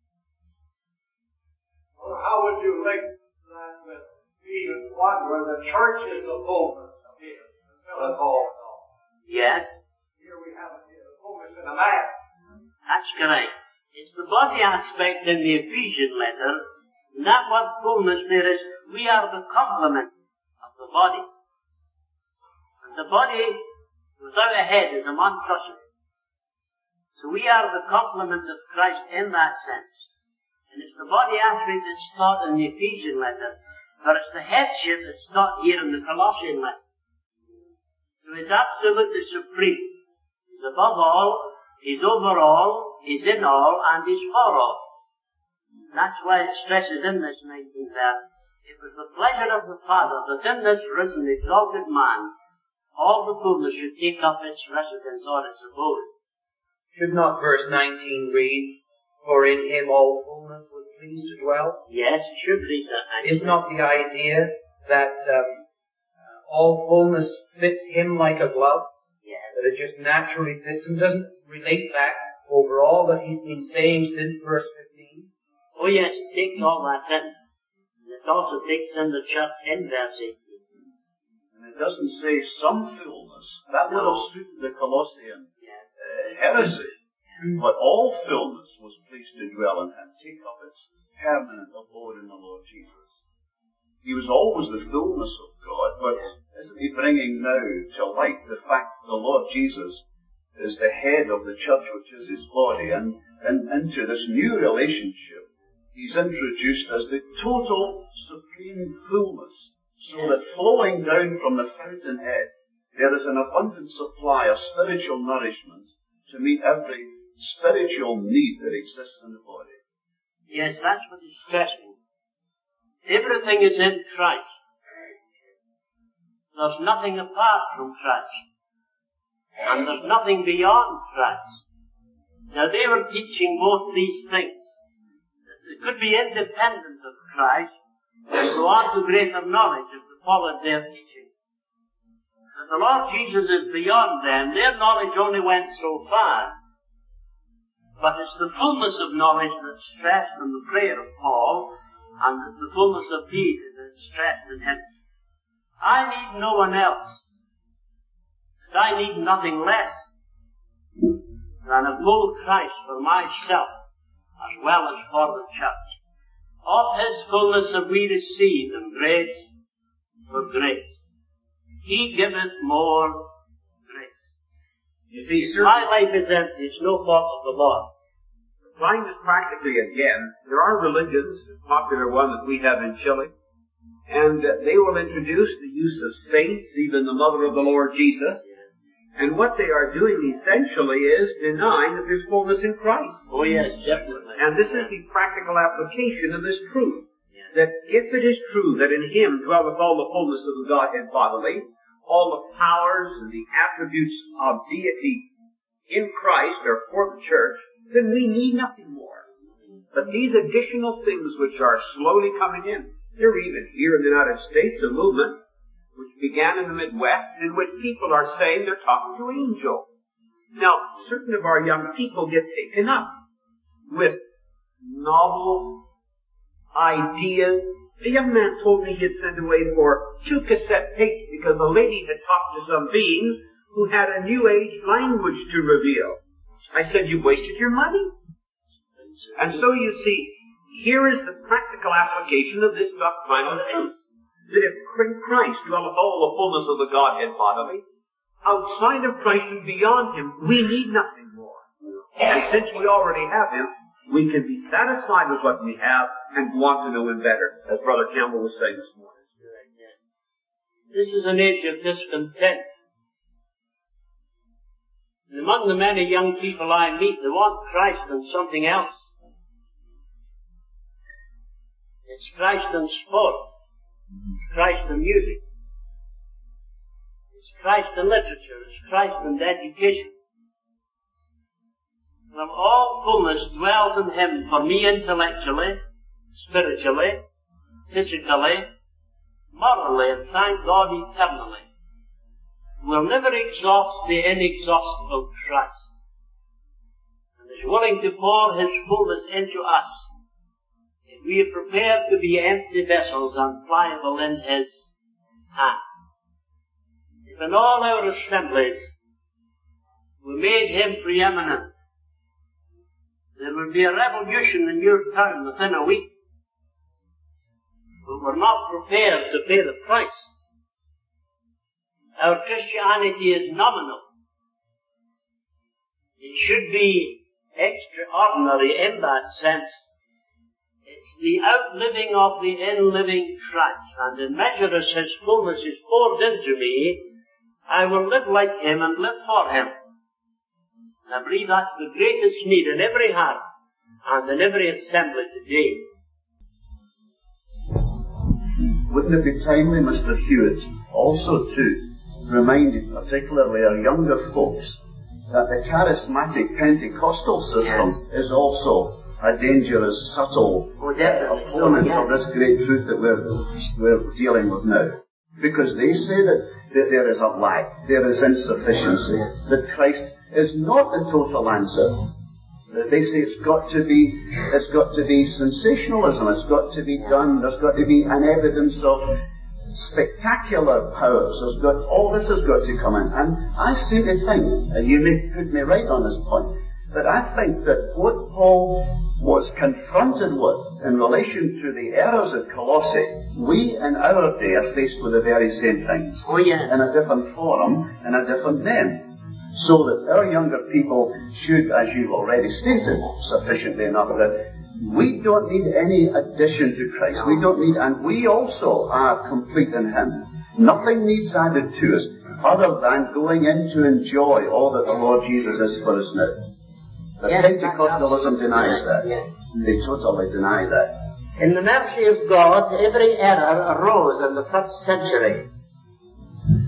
Speaker 7: Well, how would you link that with Ephesians one, where the church is the fullness of him, to fill it all in all?
Speaker 1: Yes.
Speaker 7: Here we have it here, the fullness in a man.
Speaker 1: That's correct. It's the body aspect in the Ephesian letter, and that what fullness there is, we are the complement of the body. And the body without a head is a monstrosity. So we are the complement of Christ in that sense. And it's the body aspect that's taught in the Ephesian letter, but it's the headship that's taught here in the Colossian letter. So he's absolutely supreme. He's above all, he's over all, he's in all, and he's for all. That's why it stresses in this nineteenth verse, it was the pleasure of the Father that in this risen, exalted man, all the fullness should take up its residence or its abode.
Speaker 3: Should not verse nineteen read, for in him all fullness was pleased to dwell?
Speaker 1: Yes, it should read that.
Speaker 3: Is not the idea that um, all fullness fits him like a glove?
Speaker 1: Yes.
Speaker 3: That it just naturally fits him? Doesn't relate back over all that he's been saying since verse fifteen?
Speaker 1: Oh yes, it takes all that in. And it also takes in the church in verse eighteen.
Speaker 6: And it doesn't say some fullness. That would have suited the Colossian
Speaker 1: Yes.
Speaker 6: uh, heresy. But all fullness was pleased to dwell in and take up its permanent abode in the Lord Jesus. He was always the fullness of God, but isn't he bringing now to light the fact that the Lord Jesus is the head of the church, which is his body, and, and into this new relationship, he's introduced as the total supreme fullness, so that flowing down from the fountainhead, there is an abundant supply of spiritual nourishment to meet every spiritual need that exists in the body.
Speaker 1: Yes, that's what he's stressing. Everything is in Christ. there's nothing apart from Christ. And there's nothing beyond Christ. Now they were teaching both these things. It could be independent of Christ and go on to greater knowledge if they followed their teaching. And the Lord Jesus is beyond them. Their knowledge only went so far. But it's the fullness of knowledge that's stressed in the prayer of Paul, and it's the fullness of deed that's stressed in him. I need no one else. And I need nothing less than a full Christ for myself, as well as for the church. Of his fullness have we received, and grace for grace. He giveth more grace.
Speaker 5: You see, sir,
Speaker 1: my life is empty. It's no fault of the Lord.
Speaker 5: applying this practically again, there are religions, a popular one that we have in Chile, and uh, they will introduce the use of saints, even the mother of the Lord Jesus. And what they are doing essentially is denying that there's fullness in Christ.
Speaker 1: Oh yes, definitely.
Speaker 5: And this is the practical application of this truth. That if it is true that in Him dwelleth all the fullness of the Godhead bodily, all the powers and the attributes of deity in Christ are for the church, then we need nothing more. But these additional things which are slowly coming in, there are even here in the United States a movement which began in the Midwest in which people are saying they're talking to angels. Now, certain of our young people get taken up with novel ideas. A young man told me he'd send away for two cassette tapes because a lady had talked to some beings who had a New Age language to reveal. I said, you wasted your money. And so you see, here is the practical application of this doctrinal truth. That if Christ dwelleth all the fullness of the Godhead bodily, outside of Christ and beyond Him, we need nothing more. And since we already have Him, we can be satisfied with what we have and want to know Him better, as Brother Campbell was saying this morning.
Speaker 1: This is an age of discontent. And among the many young people I meet, they want Christ and something else. It's Christ and sport. It's Christ and music. It's Christ and literature. It's Christ and education. From all fullness dwells in Him for me intellectually, spiritually, physically, morally, and thank God eternally. Will never exhaust the inexhaustible Christ, and is willing to pour His fullness into us if we are prepared to be empty vessels and pliable in His hand. If in all our assemblies we made Him preeminent, there will be a revolution in your town within a week. But we're not prepared to pay the price. Our Christianity is nominal. It should be extraordinary in that sense. It's the outliving of the in-living Christ. And in measure as His fullness is poured into me, I will live like Him and live for Him. I believe that's the greatest need in every heart and in every assembly today.
Speaker 6: Wouldn't it be timely, Mister Hewitt, also to remind particularly our younger folks that the charismatic Pentecostal system yes. is also a dangerous, subtle
Speaker 1: oh,
Speaker 6: opponent
Speaker 1: so, yes.
Speaker 6: of this great truth that we're, we're dealing with now. Because they say that, that there is a lack, there is insufficiency, that Christ is not the total answer. That they say it's got to be, it's got to be sensationalism, it's got to be done, there's got to be an evidence of spectacular powers, there's got, all this has got to come in. And I seem to think, and you may put me right on this point, that I think that what Paul was confronted with in relation to the errors at Colossae, we in our day are faced with the very same things.
Speaker 1: Oh, yes.
Speaker 6: In a different forum, in a different name. So that our younger people should, as you've already stated sufficiently enough, that we don't need any addition to Christ. We don't need, and we also are complete in Him. Nothing needs added to us other than going in to enjoy all that the Lord Jesus is for us now. But yes, Pentecostalism denies that. Yes. They totally deny that.
Speaker 1: In the mercy of God, every error arose in the first century.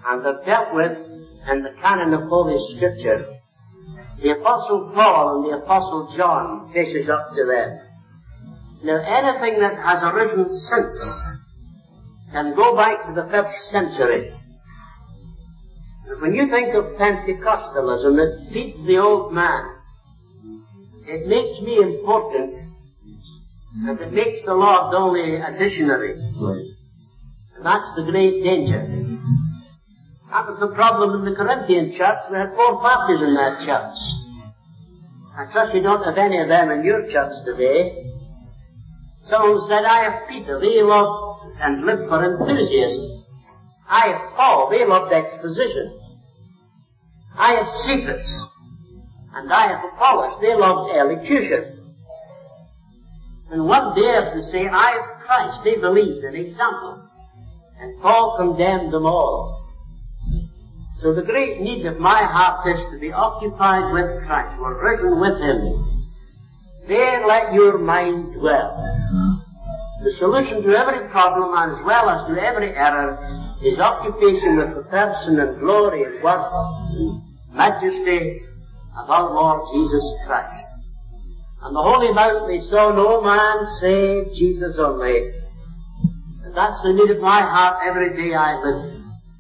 Speaker 1: and they're dealt with in the canon of Holy Scripture. The Apostle Paul and the Apostle John faces up to them. Now, anything that has arisen since can go back to the first century. And when you think of Pentecostalism, it feeds the old man. It makes me important, and it makes the Lord only additionary. And that's the great danger. That was the problem in the Corinthian church. We had four parties in that church. I trust you don't have any of them in your church today. Someone said, I have Peter, they loved and lived for enthusiasm. I have Paul, they loved exposition. I have Cephas, and I have Apollos, they loved elocution. And one dared to say, I have Christ, they believed in example. And Paul condemned them all. So the great need of my heart is to be occupied with Christ. We're risen with Him. There let your mind dwell. The solution to every problem, and as well as to every error, is occupation with the person and glory and work and majesty of our Lord Jesus Christ. On the Holy Mount they saw no man save Jesus only. And that's the need of my heart every day I live.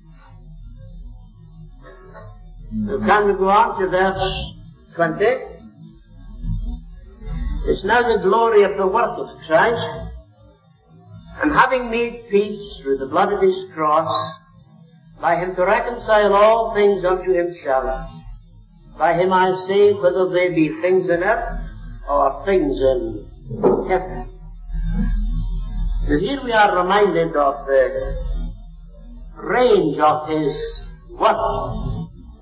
Speaker 1: So can we go on to verse twenty? It's now the glory of the work of Christ, and having made peace through the blood of His cross, by Him to reconcile all things unto Himself. By Him I say, whether they be things in earth or things in heaven. Now here we are reminded of the range of His work.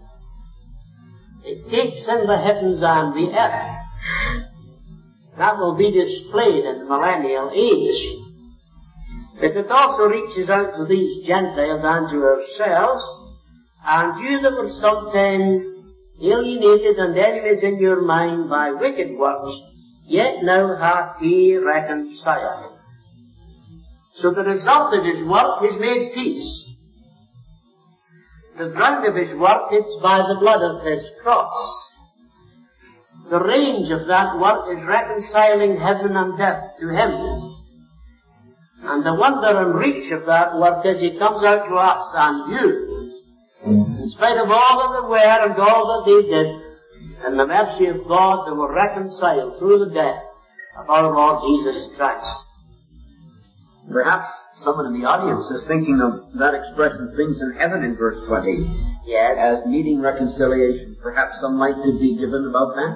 Speaker 1: It takes in the heavens and the earth. That will be displayed in the millennial age. But it also reaches out to these Gentiles and to ourselves, and you that were sometime alienated and enemies in your mind by wicked works, yet now hath He reconciled. So the result of His work is made peace. The ground of His work, it's by the blood of His cross. The range of that work is reconciling heaven and earth to Him. And the wonder and reach of that work is He comes out to us and you. In spite of all that they were and all that they did, in the mercy of God they were reconciled through the death of our Lord Jesus Christ.
Speaker 5: Perhaps someone in the audience is thinking of that expression, things in heaven, in verse twenty.
Speaker 1: Yes.
Speaker 5: As needing reconciliation. Perhaps some light could be given about that?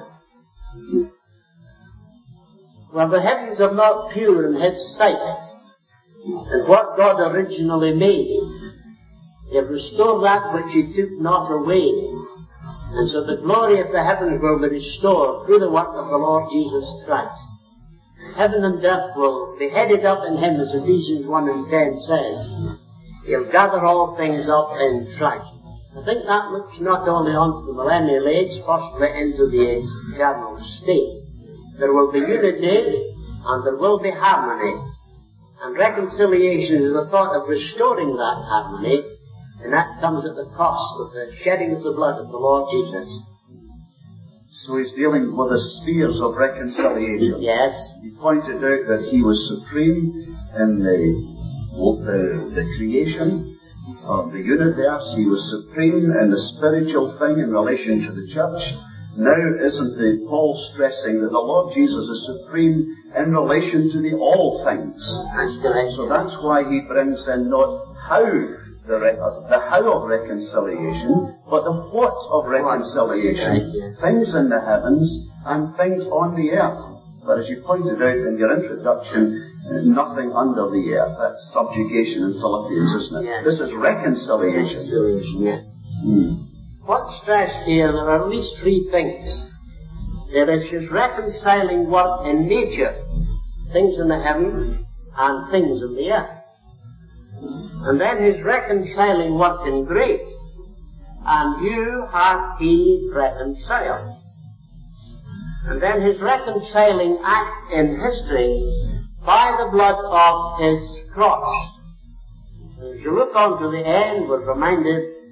Speaker 1: Well, the heavens are not pure in His sight. And what God originally made, He restored that which He took not away. And so the glory of the heavens will be restored through the work of the Lord Jesus Christ. Heaven and earth will be headed up in Him, as Ephesians one and ten says. He'll gather all things up in Christ. I think that looks not only onto the millennial age, possibly into the eternal state. There will be unity, and there will be harmony. And reconciliation is the thought of restoring that harmony, and that comes at the cost of the shedding of the blood of the Lord Jesus.
Speaker 6: So He's dealing with the spheres of reconciliation.
Speaker 1: Yes.
Speaker 6: He pointed out that He was supreme in the, the, the creation of the universe. He was supreme in the spiritual thing in relation to the church. Now isn't the Paul stressing that the Lord Jesus is supreme in relation to the all things?
Speaker 1: That's correct.
Speaker 6: So that's why he brings in not how the, re- the how of reconciliation, but the what of reconciliation.
Speaker 1: Right.
Speaker 6: Things in the heavens and things on the earth. But as you pointed out in your introduction, nothing under the earth. That's subjugation in Philippians, isn't it?
Speaker 1: Yes.
Speaker 6: This is reconciliation.
Speaker 1: Reconciliation, yes.
Speaker 6: Hmm.
Speaker 1: What's stressed here, there are at least three things. There is His reconciling work in nature, things in the heaven and things in the earth. And then His reconciling work in grace, and you hath He reconciled. And then His reconciling act in history by the blood of His cross. As you look on to the end, we're reminded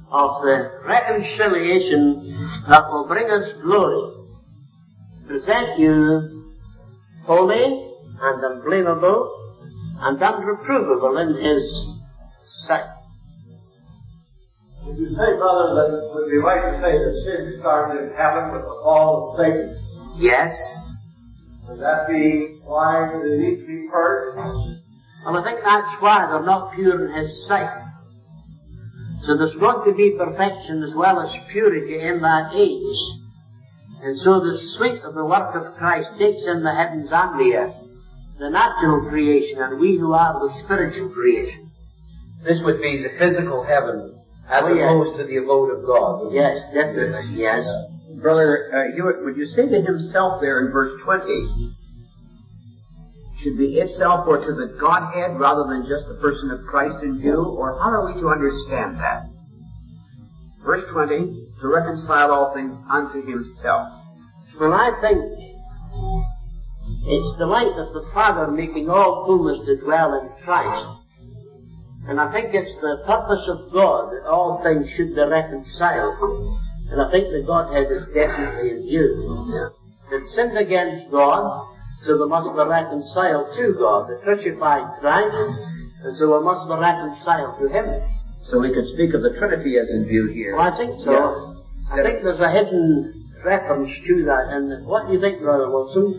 Speaker 1: of the reconciliation that will bring us glory, present you holy and unblameable and unreprovable in His sight.
Speaker 7: Would you say, brother, that it would be right to say that sin started in heaven with the fall of Satan?
Speaker 1: Yes.
Speaker 7: Would that be why they need to be purged?
Speaker 1: Well, I think that's why they're not pure in His sight. So there's going to be perfection as well as purity in that age. And so the sweep of the work of Christ takes in the heavens and the earth, the natural creation, and we who are the spiritual creation.
Speaker 3: This would be the physical heavens, as
Speaker 1: Oh, yes.
Speaker 3: opposed to the abode of God.
Speaker 1: Yes, definitely, yes.
Speaker 5: Brother uh, Hewitt, would you say to himself there in verse twenty, should be itself or to the Godhead rather than just the person of Christ in view, or how are we to understand that? Verse twenty, to reconcile all things unto Himself.
Speaker 1: Well, I think it's the light of the Father making all fullness to dwell in Christ. And I think it's the purpose of God that all things should be reconciled. And I think the Godhead is definitely in view. They've sinned against God, so they must be reconciled to God. They crucified Christ, and so we must be reconciled to Him.
Speaker 5: So we could speak of the Trinity as in view here.
Speaker 1: Well, I think so.
Speaker 5: Yes.
Speaker 1: I think there's a hidden reference to that. And what do you think, Brother Wilson?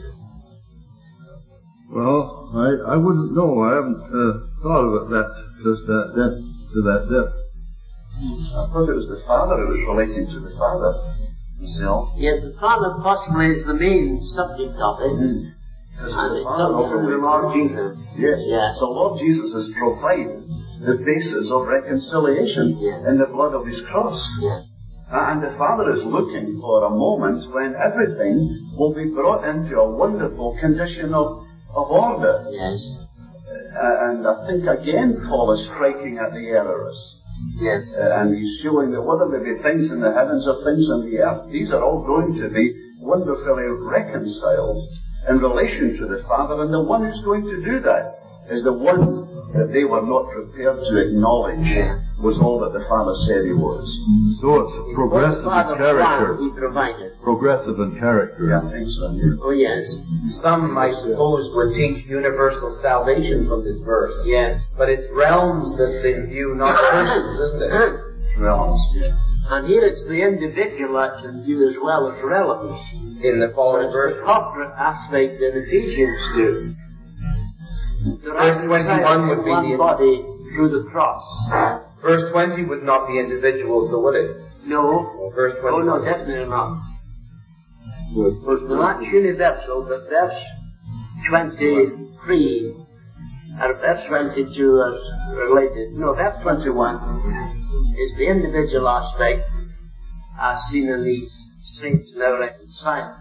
Speaker 2: Well, I, I wouldn't know. I haven't uh, thought of it that, just that depth, to that depth.
Speaker 6: I thought it was the Father who was relating to the Father himself.
Speaker 1: Yes, the Father possibly is the main subject of it.
Speaker 6: Mm.
Speaker 1: And it comes through the Lord Jesus.
Speaker 6: Yes.
Speaker 1: Yes.
Speaker 6: So Lord Jesus has provided the basis of reconciliation
Speaker 1: Yes.
Speaker 6: in the blood of His cross.
Speaker 1: Yes.
Speaker 6: And the Father is looking for a moment when everything will be brought into a wonderful condition of, of order.
Speaker 1: Yes.
Speaker 6: Uh, and I think again Paul is striking at the errors.
Speaker 1: Yes.
Speaker 6: Uh, and he's showing that whether there be things in the heavens or things on the earth, these are all going to be wonderfully reconciled in relation to the Father, and the one who's going to do that is the one that they were not prepared to acknowledge was all that the Father said He was.
Speaker 2: So it's progressive in character.
Speaker 1: He provided.
Speaker 2: Progressive in character.
Speaker 6: Yeah, I think so. Yeah.
Speaker 1: Oh, yes.
Speaker 3: Some, I suppose, would teach universal salvation from this verse.
Speaker 1: Yes.
Speaker 3: But it's realms that's in view, not persons, isn't it?
Speaker 6: Realms.
Speaker 1: And here it's the individual that's in view as well as relevance.
Speaker 3: In the following
Speaker 1: It's
Speaker 3: verse.
Speaker 1: the corporate aspect that Ephesians do.
Speaker 3: Verse twenty-one would be
Speaker 1: one
Speaker 3: the-
Speaker 1: body through the cross.
Speaker 3: Verse twenty would not be individuals, though, would it?
Speaker 1: No.
Speaker 3: Well, verse
Speaker 1: Oh,
Speaker 3: twenty-one.
Speaker 1: no, definitely not.
Speaker 2: Well, first
Speaker 1: No, that's universal, but verse twenty-three or verse twenty-two are related. No, verse twenty-one is the individual aspect as seen in these saints now reconciled.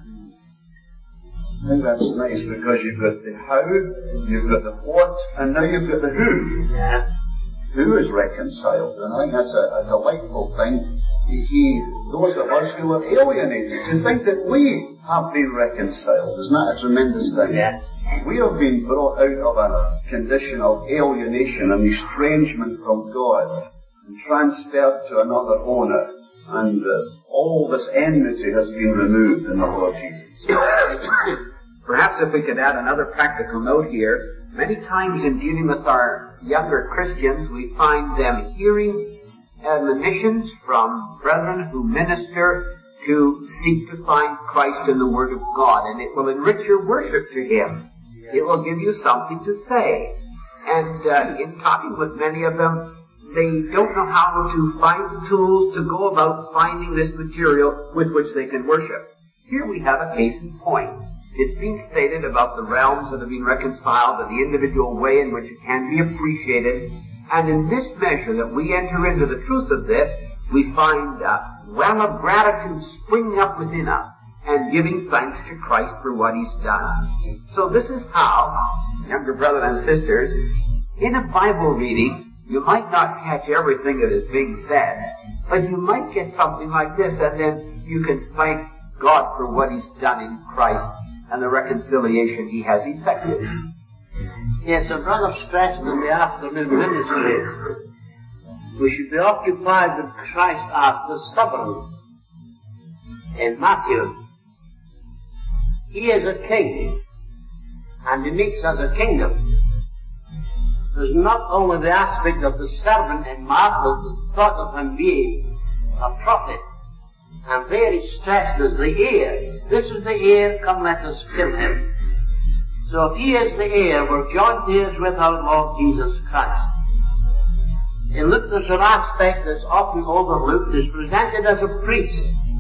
Speaker 6: I think that's nice because you've got the how, you've got the what, and now you've got the who.
Speaker 1: Yeah.
Speaker 6: Who is reconciled? And I think that's a, a delightful thing. He, those of us who are alienated, to think that we have been reconciled, isn't that a tremendous thing?
Speaker 1: Yeah.
Speaker 6: We have been brought out of a condition of alienation and estrangement from God and transferred to another owner. And uh, all this enmity has been removed in the Lord Jesus.
Speaker 5: Perhaps if we could add another practical note here, many times in dealing with our younger Christians, we find them hearing admonitions from brethren who minister to seek to find Christ in the Word of God, and it will enrich your worship to Him. It will give you something to say. And uh, in talking with many of them, they don't know how to find the tools to go about finding this material with which they can worship. Here we have a case in point. It's been stated about the realms that have been reconciled and the individual way in which it can be appreciated. And in this measure that we enter into the truth of this, we find a well of gratitude springing up within us and giving thanks to Christ for what He's done. So this is how, younger brothers and sisters, in a Bible reading, you might not catch everything that is being said, but you might get something like this, and then you can thank God for what He's done in Christ and the reconciliation He has effected.
Speaker 1: Yes, a brother stressed in the afternoon ministry we should be occupied with Christ as the sovereign. In Matthew, He is a king, and He meets as a kingdom. There's not only the aspect of the servant in Mark, but the thought of Him being a prophet. And there He stressed as the heir. This is the heir, come let us kill Him. So if He is the heir, we're joint heirs with our Lord Jesus Christ. In Luke there's an aspect that's often overlooked. He's presented as a priest,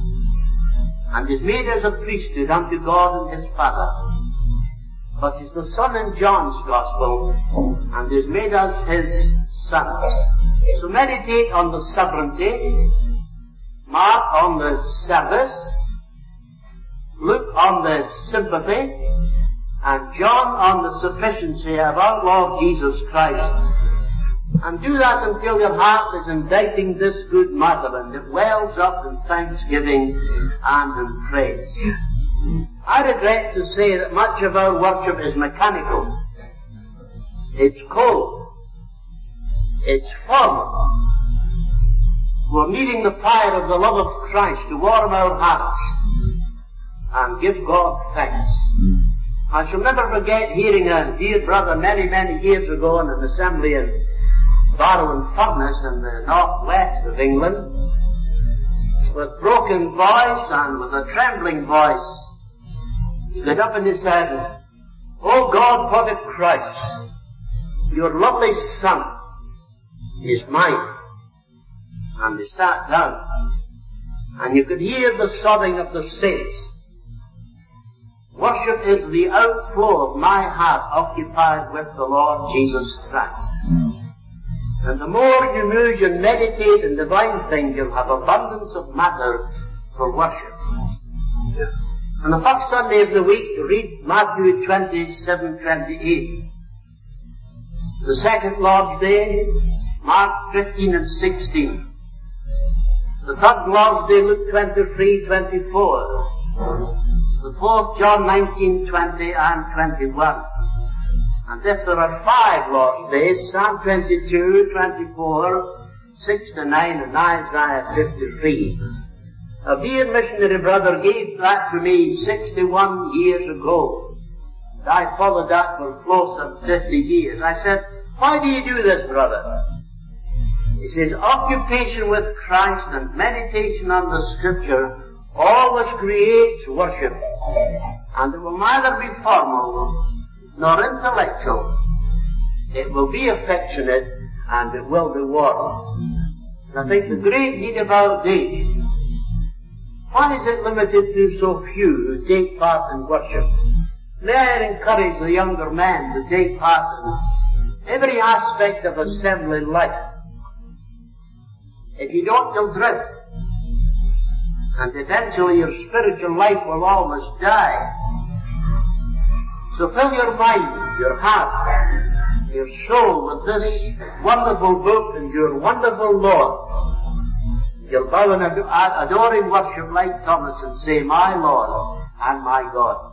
Speaker 1: and is made as a priesthood unto God and His Father. But He's the Son in John's Gospel, and is made as His sons. So meditate on the sovereignty, Mark on the service, Luke on the sympathy, and John on the sufficiency of our Lord Jesus Christ. And do that until your heart is inditing this good mother, and it wells up in thanksgiving and in praise. I regret to say that much of our worship is mechanical. It's cold. It's formal. We're needing the fire of the love of Christ to warm our hearts and give God thanks. I shall never forget hearing a dear brother many, many years ago in an assembly in Barrow-in-Furness in the northwest of England, with broken voice and with a trembling voice. He got up and he said, "Oh God, what a Christ! Your lovely Son is mine." And he sat down, and you could hear the sobbing of the saints. Worship is the outflow of my heart occupied with the Lord Jesus Christ. And the more you muse and meditate in divine things, you'll have abundance of matter for worship. On the first Sunday of the week, read Matthew twenty-seven twenty-eight. The second Lord's Day, Mark fifteen and sixteen. The third Lord's Day, Luke twenty-three twenty-four. The fourth, John nineteen twenty and twenty-one. And if there are five Lord's Days, Psalm twenty-two, twenty-four, sixty-nine, and Isaiah fifty-three. A dear missionary brother gave that to me sixty-one years ago. And I followed that for close on fifty years. I said, "Why do you do this, brother?" He says, "Occupation with Christ and meditation on the Scripture always creates worship. And it will neither be formal nor intellectual. It will be affectionate and it will be warm." And I think the great need of our day, why is it limited to so few who take part in worship? May I encourage the younger men to take part in every aspect of assembly life. If you don't, you'll drift. And eventually your spiritual life will almost die. So fill your mind, your heart, your soul with this wonderful book and your wonderful Lord. You'll bow in adoring worship like Thomas and say, "My Lord and my God."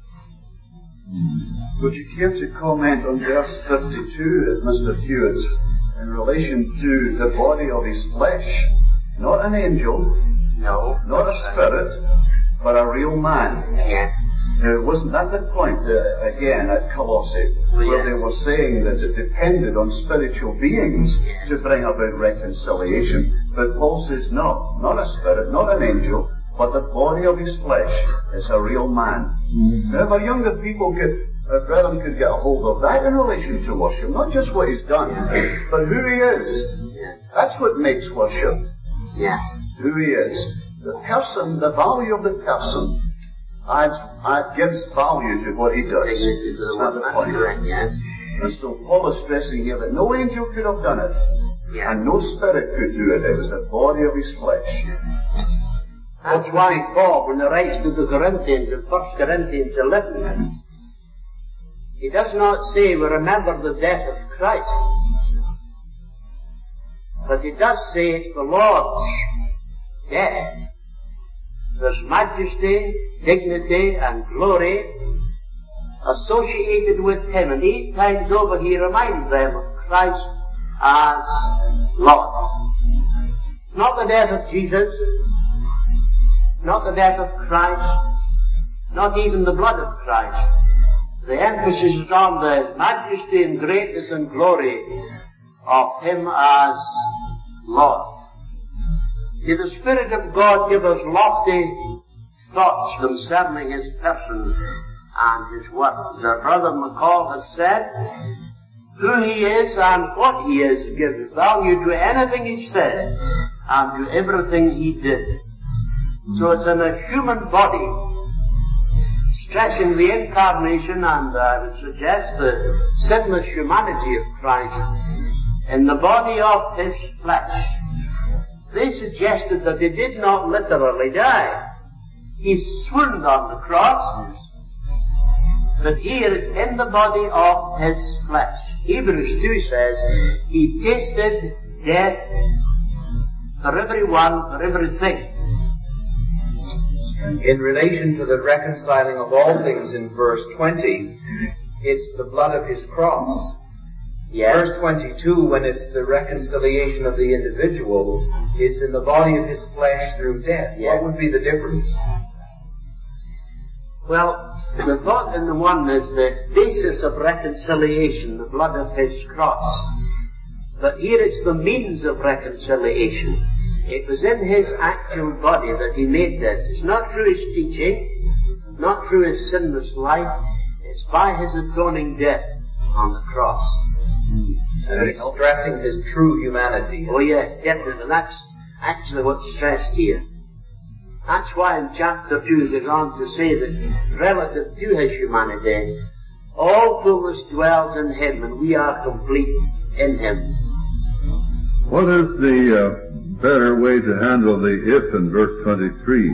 Speaker 6: Would you care to comment on verse fifty-two of Mister Hewitt in relation to the body of his flesh? Not an angel,
Speaker 1: No.
Speaker 6: not a spirit, but a real man.
Speaker 1: Yes.
Speaker 6: Uh, wasn't that the point, uh, again, at Colossae, where
Speaker 1: Yes.
Speaker 6: they were saying that it depended on spiritual beings
Speaker 1: Yes.
Speaker 6: to bring about reconciliation? But Paul says, no, not a spirit, not an angel, but the body of his flesh is a real man. Mm-hmm. Now, if our younger people could, uh, brethren could get a hold of that in relation to worship, not just what he's done, yes. but who he is.
Speaker 1: Yes.
Speaker 6: That's what makes worship.
Speaker 1: Yes.
Speaker 6: Who he is. The person, the value of the person, adds, adds, gives value to what he does. That's not the point.
Speaker 1: Yes.
Speaker 6: And so Paul is stressing here that no angel could have done it.
Speaker 1: Yes.
Speaker 6: And no spirit could do it. It was the body of his flesh.
Speaker 1: That's why Paul, when he writes to the Corinthians in First Corinthians eleven, he does not say we remember the death of Christ. But he does say it's the Lord's death. There's majesty, dignity, and glory associated with him. And eight times over he reminds them of Christ's as Lord. Not the death of Jesus, not the death of Christ, not even the blood of Christ. The emphasis is on the majesty and greatness and glory of Him as Lord. May the Spirit of God give us lofty thoughts concerning His person and His work. As our brother McCall has said, who He is and what He is gives value to anything He said and to everything He did. So it's in a human body, stressing the incarnation and uh, I would suggest the sinless humanity of Christ in the body of His flesh. They suggested that He did not literally die. He swooned on the cross, but here it's in the body of His flesh. Hebrews two says, He tasted death for everyone, for everything.
Speaker 3: In relation to the reconciling of all things in verse twenty, it's the blood of His cross.
Speaker 1: Yes.
Speaker 3: Verse twenty-two, when it's the reconciliation of the individual, it's in the body of His flesh through death.
Speaker 1: Yes.
Speaker 3: What would be the difference?
Speaker 1: Well, the thought in the one is the basis of reconciliation, the blood of His cross. But here it's the means of reconciliation. It was in His actual body that He made this. It's not through His teaching, not through His sinless life. It's by His atoning death on the cross.
Speaker 3: And it's stressing His true humanity.
Speaker 1: Oh yes, definitely. And that's actually what's stressed here. That's why in chapter two it goes on to say that relative to His humanity, all fullness dwells in Him and we are complete in Him.
Speaker 2: What is the uh, better way to handle the if in verse twenty-three?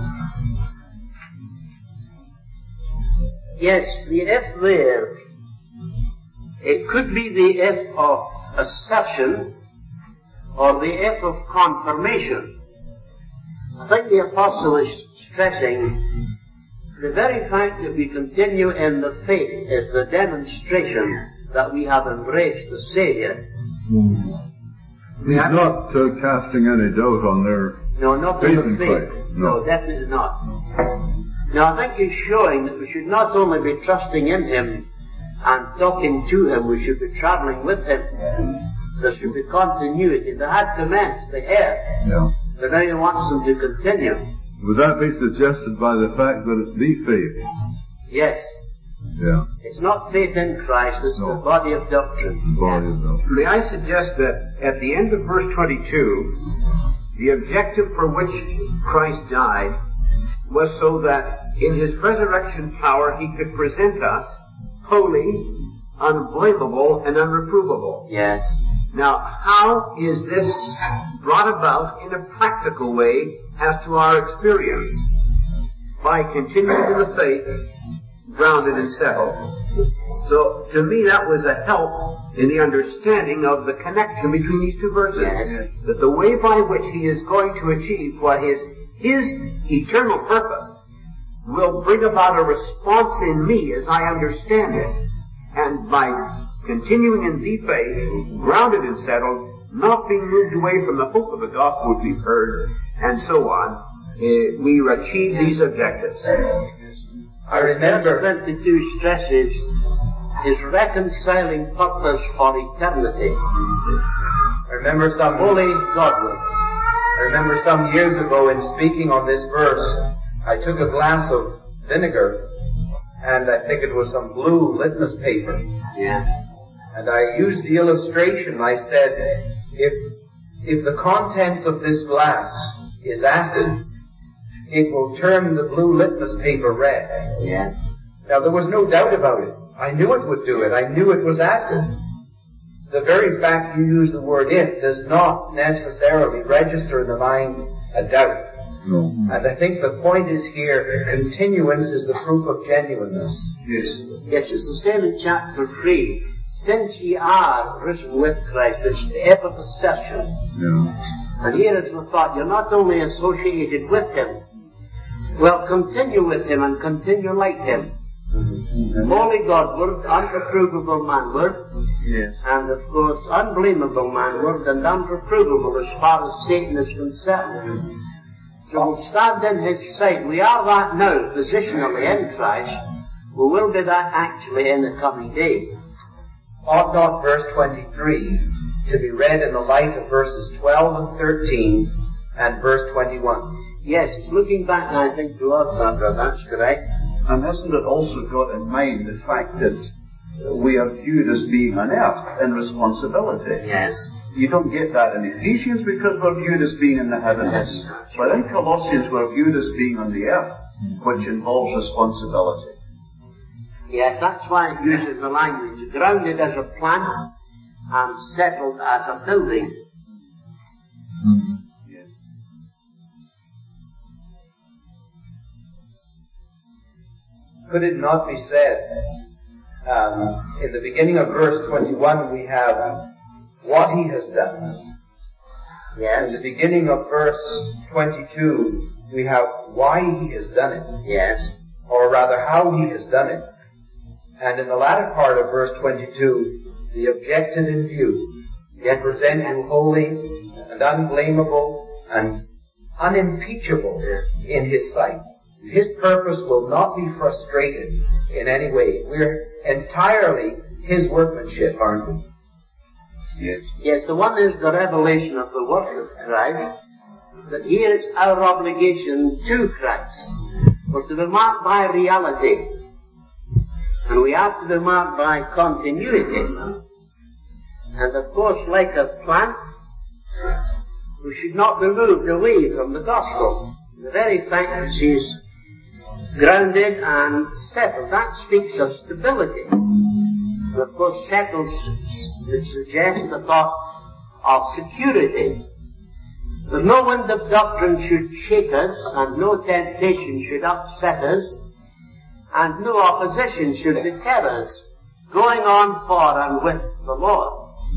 Speaker 1: Yes, the if there, it could be the if of assertion or the if of confirmation. I think the apostle is stressing the very fact that we continue in the faith is the demonstration that we have embraced the Saviour.
Speaker 2: Mm. He's not uh, casting any doubt on their
Speaker 1: No, not
Speaker 2: faith
Speaker 1: in the
Speaker 2: in
Speaker 1: faith.
Speaker 2: Christ.
Speaker 1: No.
Speaker 2: No,
Speaker 1: definitely not. Now, I think he's showing that we should not only be trusting in Him and talking to Him, we should be travelling with Him. There should be continuity. They had commenced, they had.
Speaker 2: Yeah.
Speaker 1: But now He wants them to continue.
Speaker 2: Would that be suggested by the fact that it's the faith?
Speaker 1: Yes.
Speaker 2: Yeah.
Speaker 1: It's not faith in Christ, it's
Speaker 2: No.
Speaker 1: the body of doctrine.
Speaker 2: The body
Speaker 1: Yes.
Speaker 2: of doctrine.
Speaker 5: May I suggest that at the end of verse twenty-two, the objective for which Christ died was so that in His resurrection power He could present us holy, unblameable, and unreprovable.
Speaker 1: Yes.
Speaker 5: Now, how is this brought about in a practical way as to our experience? By continuing in the faith, grounded and settled. So, to me, that was a help in the understanding of the connection between these two verses.
Speaker 1: Yes.
Speaker 5: That the way by which He is going to achieve what is His eternal purpose will bring about a response in me as I understand it. And by continuing in the faith, grounded and settled, not being moved away from the hope of the gospel which we've heard, and so on, uh, we achieve these objectives.
Speaker 3: I remember,
Speaker 1: Verse twenty-two stresses His reconciling purpose for eternity.
Speaker 3: I remember some
Speaker 1: Holy Godward.
Speaker 3: I remember some years ago in speaking on this verse, I took a glass of vinegar, and I think it was some blue litmus paper.
Speaker 1: Yeah.
Speaker 3: And I used the illustration. I said, if, if the contents of this glass is acid, it will turn the blue litmus paper red.
Speaker 1: Yeah.
Speaker 3: Now there was no doubt about it. I knew it would do it. I knew it was acid. The very fact you use the word if does not necessarily register in the mind a doubt.
Speaker 2: No.
Speaker 3: And I think the point is here, continuance is the proof of genuineness.
Speaker 2: Yes.
Speaker 1: Yes, it's the same in chapter three. Since ye are risen with Christ, it's the if of assertion.
Speaker 2: Yeah.
Speaker 1: And here is the thought, you're not only associated with Him, well, continue with Him and continue like Him. Mm-hmm. Holy Godward, unreprovable manward,
Speaker 6: Yes.
Speaker 1: and of course unblameable manward and unreprovable as far as Satan is concerned. So we'll stand in his sight. We are that now, positionally in Christ. We will be that actually in the coming day.
Speaker 3: Ought not verse twenty-three to be read in the light of verses twelve and thirteen and verse twenty-one?
Speaker 1: Yes, it's looking back, I think, to us, brother. That's correct.
Speaker 6: And hasn't it also got in mind the fact that we are viewed as being on earth in responsibility?
Speaker 1: Yes.
Speaker 6: You don't get that in Ephesians because we're viewed as being in the heavens.
Speaker 1: Yes.
Speaker 6: But in Colossians we're viewed as being on the earth, which involves responsibility.
Speaker 1: Yes, that's why it uses the language. Grounded as a plant and settled as a building.
Speaker 6: Mm-hmm. Yes.
Speaker 3: Could it not be said, um, in the beginning of verse twenty-one we have what he has done.
Speaker 1: Yes.
Speaker 3: In the beginning of verse twenty-two we have why he has done it.
Speaker 1: Yes.
Speaker 3: Or rather how he has done it. And in the latter part of verse twenty-two, the objective in view, yet present you holy and unblameable and unimpeachable in his sight. His purpose will not be frustrated in any way. We're entirely his workmanship, aren't we?
Speaker 6: Yes.
Speaker 1: Yes, the one is the revelation of the work of Christ, but here is our obligation to Christ. We're to be marked by reality. And we have to be marked by continuity. And of course, like a plant, we should not be moved away from the gospel. The very fact that she's grounded and settled, that speaks of stability. And of course, settled suggests the thought of security. That no wind of doctrine should shake us, and no temptation should upset us, and no opposition should deter us, going on for and with the Lord.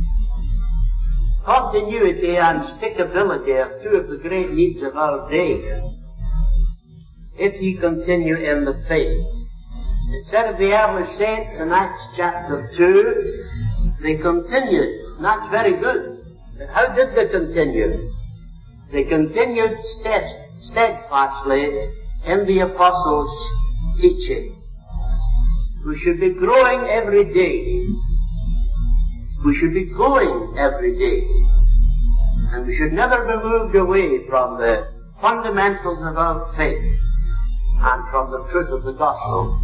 Speaker 1: Continuity and stickability are two of the great needs of our day. If ye continue in the faith. It said of the early saints in Acts chapter two, they continued. And that's very good. But how did they continue? They continued steadfastly in the apostles' teaching. We should be growing every day. We should be going every day. And we should never be moved away from the fundamentals of our faith and from the truth of the gospel.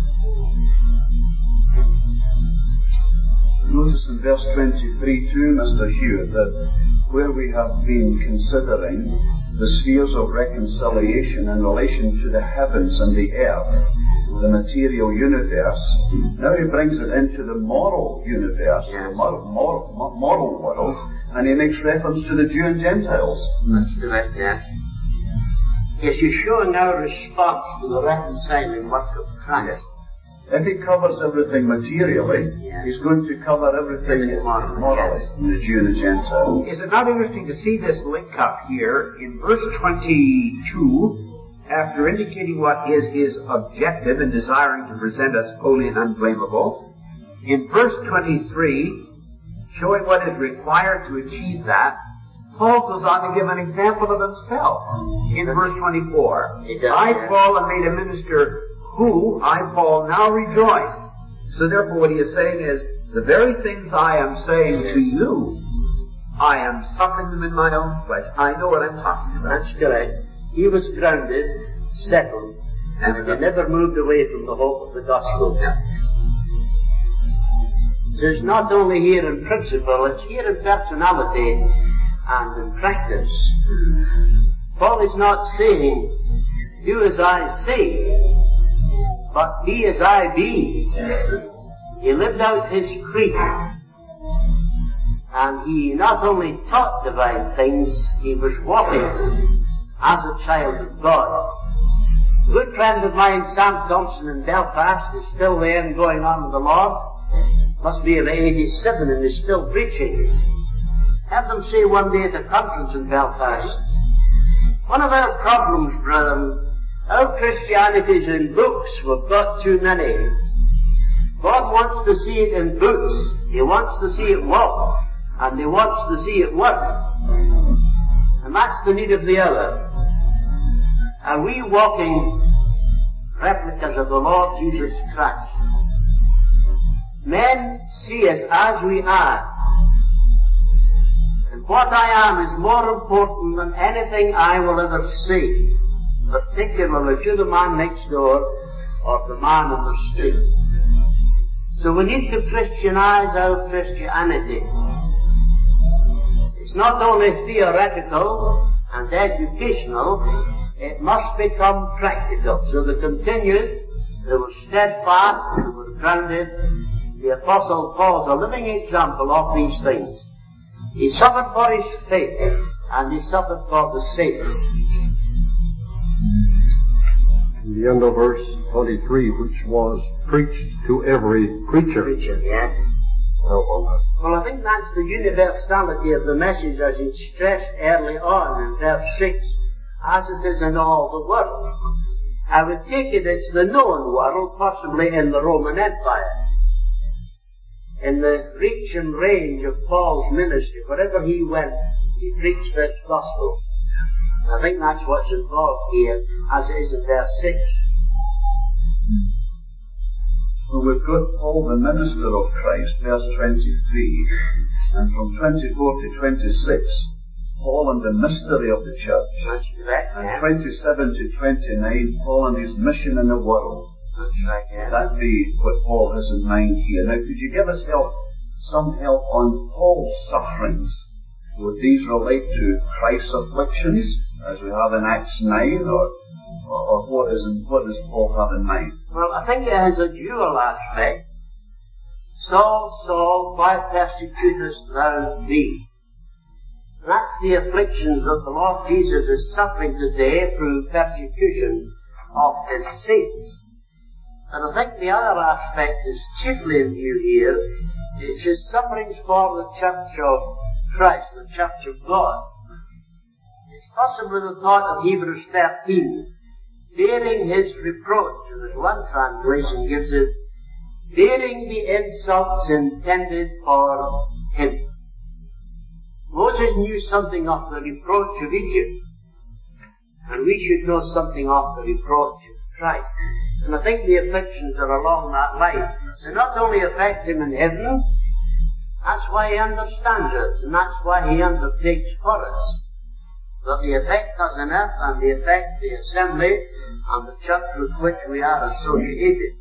Speaker 6: Notice in verse twenty-three too, Mister Hewitt, that where we have been considering the spheres of reconciliation in relation to the heavens and the earth, the material universe, now he brings it into the moral universe, yes. the moral, moral, moral world, and he makes reference to the Jew and Gentiles.
Speaker 1: That's correct, yes. Yes, he's showing our response to the reconciling work of Christ.
Speaker 6: If he covers everything materially, yes. he's going to cover everything morally, yes. the Jew and the Gentile.
Speaker 5: Is it not interesting to see this link up here in verse twenty-two? After indicating what is his objective in desiring to present us holy and unblameable, in verse twenty-three, showing what is required to achieve that, Paul goes on to give an example of himself. In verse twenty-four, I, Paul, am made a minister who, I, Paul, now rejoice. So therefore what he is saying is, the very things I am saying to you, I am suffering them in my own flesh. I know what I'm talking about.
Speaker 1: That's correct. He was grounded, settled, and he never moved away from the hope of the gospel. So it's not only here in principle, it's here in personality and in practice. Paul is not saying, do as I say, but be as I be. He lived out his creed. And he not only taught divine things, he was walking as a child of God. A good friend of mine, Sam Thompson in Belfast, is still there and going on with the Lord. Must be about eighty-seven and is still preaching. Had them say one day at a conference in Belfast, one of our problems, brethren, our Christianity is in books. We've got too many. God wants to see it in boots. He wants to see it walk. And He wants to see it work. And that's the need of the hour. Are we walking replicas of the Lord Jesus Christ? Men see us as we are. And what I am is more important than anything I will ever see, particularly to the man next door or the man on the street. So we need to Christianize our Christianity. It's not only theoretical and educational, it must become practical. So they continued, they were steadfast, they were grounded. The Apostle Paul is a living example of these things. He suffered for his faith, and he suffered for the saints.
Speaker 8: In the end of verse twenty-three, which was preached to every creature.
Speaker 1: Preacher, yeah. Well, I think that's the universality of the message as it's stressed early on in verse six, as it is in all the world. I would take it it's the known world, possibly in the Roman Empire. In the reach and range of Paul's ministry, wherever he went, he preached this gospel. I think that's what's involved here, as it is in verse six.
Speaker 6: So we've got Paul the minister of Christ, verse twenty-three, and from twenty-four to twenty-six, Paul and the mystery of the church.
Speaker 1: That's correct,
Speaker 6: And
Speaker 1: yeah.
Speaker 6: twenty-seven to twenty-nine, Paul and his mission in the world.
Speaker 1: That's right, yeah.
Speaker 6: That'd be what Paul has in mind here. Now, could you give us help, some help on Paul's sufferings? Would these relate to Christ's afflictions, as we have in Acts nine, or, or, or what, is in, what does Paul have in mind?
Speaker 1: Well, I think it has a dual aspect. Saul, Saul, why persecutest thou me? That's the afflictions that the Lord Jesus is suffering today through persecution of His saints. And I think the other aspect is chiefly in view here. It's His sufferings for the church of Christ, the church of God. It's possibly the thought of Hebrews thirteen, bearing His reproach, and as one translation gives it, bearing the insults intended for Him. Moses knew something of the reproach of Egypt, and we should know something of the reproach of Christ. And I think the afflictions are along that line. They not only affect him in heaven, that's why he understands us, and that's why he undertakes for us. But they affect us in earth, and they affect the assembly and the church with which we are associated.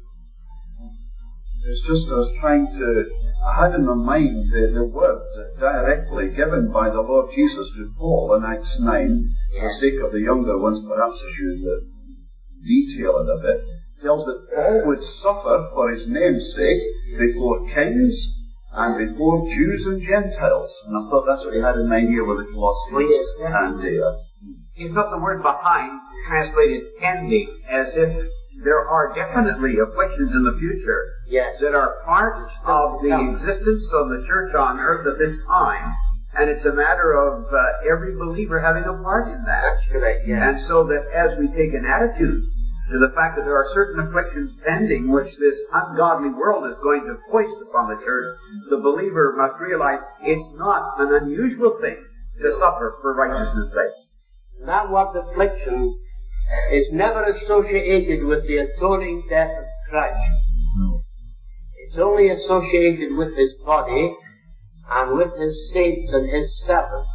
Speaker 6: It's just I was trying to, I had in my mind the, the word directly given by the Lord Jesus to Paul in Acts nine, for the sake of the younger ones, perhaps I should uh, detail it a bit, tells that Paul would suffer for his name's sake before kings and before Jews and Gentiles. And I thought that's what he had in mind here with the Colossians.
Speaker 1: Oh, yes, yeah.
Speaker 6: And uh,
Speaker 5: He put the word behind, translated ending, as if there are definitely afflictions in the future
Speaker 1: Yes.
Speaker 5: that are part of the existence of the church on earth at this time. And it's a matter of uh, every believer having a part in that.
Speaker 1: That's correct, yeah.
Speaker 5: And so that as we take an attitude to the fact that there are certain afflictions pending which this ungodly world is going to foist upon the church, the believer must realize it's not an unusual thing to suffer for righteousness' sake.
Speaker 1: That word affliction is never associated with the atoning death of Christ.
Speaker 2: No.
Speaker 1: It's only associated with His body and with His saints and His servants.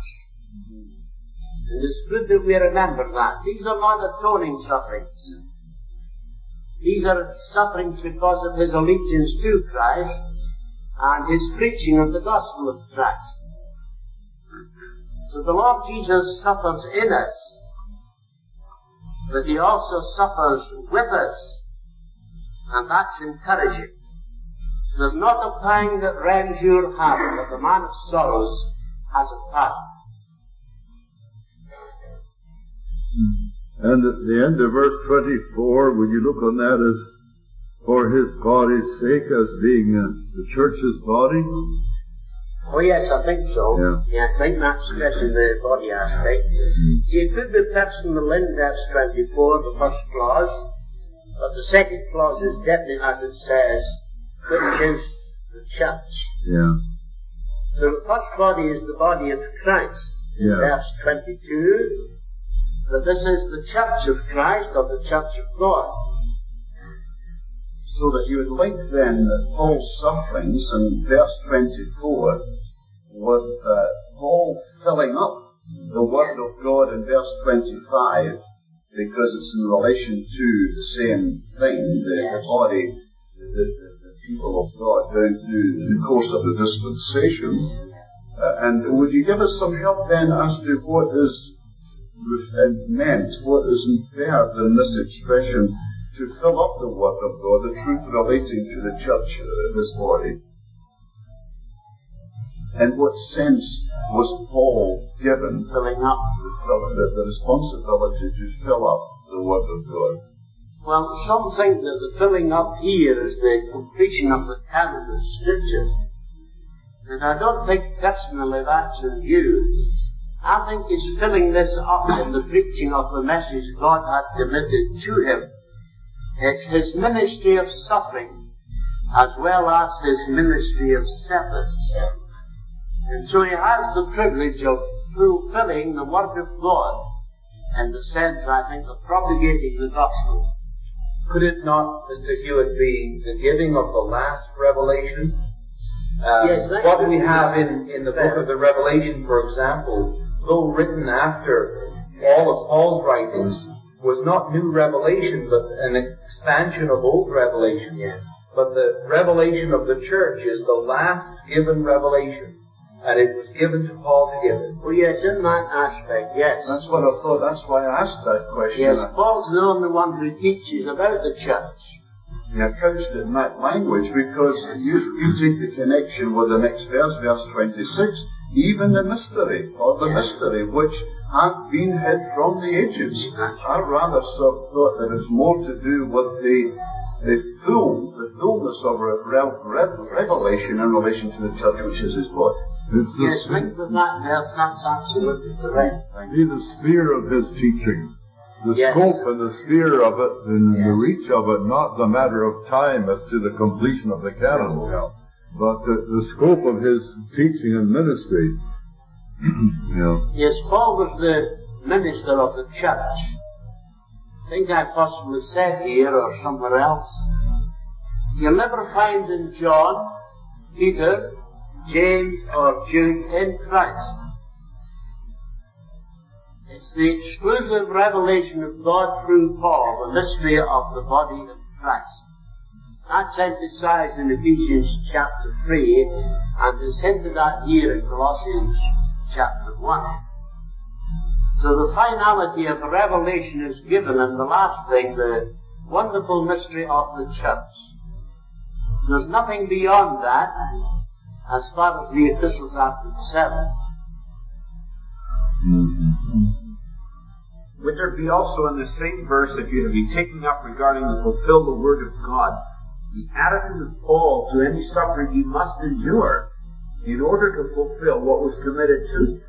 Speaker 1: And it's good that we remember that. These are not atoning sufferings. These are sufferings because of His allegiance to Christ and His preaching of the gospel of Christ. So the Lord Jesus suffers in us, but He also suffers with us, and that's encouraging. There's not a pang that rends your heart, but the man of sorrows has a part.
Speaker 2: And at the end of verse twenty-four, would you look on that as for His body's sake, as being uh, the church's body?
Speaker 1: Oh yes, I think so.
Speaker 2: Yeah.
Speaker 1: Yes, I think that's stressing the body aspect. See, it could be personal in verse twenty-four, the first clause, but the second clause is definitely, as it says,
Speaker 9: which is the church.
Speaker 2: Yeah.
Speaker 9: So the first body is the body of Christ. In
Speaker 2: Yeah.
Speaker 9: verse twenty-two, that this is the church of Christ, or the church of God.
Speaker 6: So that you would link then that Paul's sufferings in verse twenty-four with uh, Paul filling up the Word of God in verse twenty-five, because it's in relation to the same thing, the, the body, the, the, the people of God down through the course of the dispensation. Uh, and would you give us some help then as to what is meant, what is inferred in this expression, to fill up the Word of God, the truth relating to the church, uh, this body? And what sense was Paul given
Speaker 9: Filling up.
Speaker 6: the, the responsibility to fill up the Word of God?
Speaker 9: Well, some think that the filling up here is the completion of the canon of Scripture. And I don't think personally that's in view. I think he's filling this up in the preaching of the message God had committed to him. It's his ministry of suffering as well as his ministry of service. And so he has the privilege of fulfilling the Word of God in the sense, I think, of propagating the gospel.
Speaker 3: Could it not, Mister Hewitt, be the giving of the last revelation? Uh,
Speaker 9: Yes, that
Speaker 3: what
Speaker 9: would
Speaker 3: we
Speaker 9: be
Speaker 3: have in, in the book of the Revelation, for example, though written after all of Paul's writings, was not new revelation, but an expansion of old revelation.
Speaker 9: Yes.
Speaker 3: But the revelation of the church is the last given revelation, and it was given to Paul to give it.
Speaker 9: Oh yes, in that aspect, yes.
Speaker 6: That's what I thought. That's why I asked that question.
Speaker 9: Yes, Paul's the only one who teaches about the church.
Speaker 6: Yeah, couched it in that language, because you, you take the connection with the next verse, verse twenty-six, even the mystery, or the mystery which hath been hid from the ages. I rather sort of thought that it's more to do with the the full, the fullness of re- re- re- revelation in relation to the church, which is his body.
Speaker 2: It's the,
Speaker 9: Yes, linked with that verse, that's absolutely correct.
Speaker 2: be the sphere of his teaching. The
Speaker 9: Yes.
Speaker 2: scope and the sphere of it and
Speaker 9: Yes.
Speaker 2: the reach of it, not the matter of time as to the completion of the canon, but the, the scope of his teaching and ministry. Yeah.
Speaker 9: Yes, Paul was the minister of the church. I think I possibly said here or somewhere else, you'll never find in John, Peter, James or Jude in Christ. It's the exclusive revelation of God through Paul, the mystery of the body of Christ. That's emphasized in Ephesians chapter three, and is hinted at here in Colossians chapter one. So the finality of the revelation is given, and the last thing, the wonderful mystery of the church. There's nothing beyond that, as far as the epistles are concerned.
Speaker 5: Would there be also in the same verse, if you to be taking up regarding to fulfill the word of God, the attitude of Paul to any suffering he must endure in order to fulfill what was committed to him?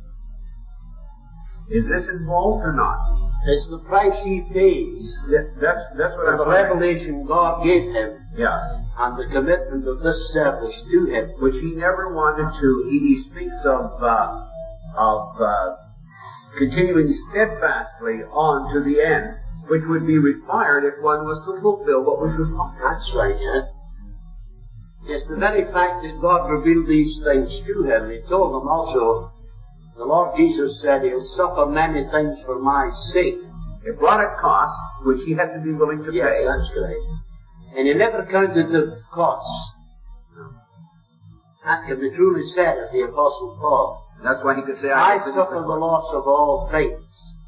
Speaker 5: Is this involved or not?
Speaker 9: It's the price he pays
Speaker 5: Yeah, that's that's what
Speaker 9: for
Speaker 5: I'm
Speaker 9: the
Speaker 5: saying.
Speaker 9: revelation God gave him
Speaker 5: Yes.
Speaker 9: and the commitment of this service to him.
Speaker 5: Which he never wanted to. He, he speaks of uh, of uh, continuing steadfastly on to the end, which would be required if one was to fulfill what was required.
Speaker 9: That's right, yes. Yes, the very fact that God revealed these things to him, he told him also, the Lord Jesus said he'll suffer many things for my sake.
Speaker 5: It brought a cost which he had to be willing to
Speaker 9: Yes,
Speaker 5: pay.
Speaker 9: that's right. And he never counted the costs. That can be truly said of the Apostle Paul.
Speaker 5: That's why he could say,
Speaker 9: I
Speaker 5: I have
Speaker 9: suffer the loss of all things.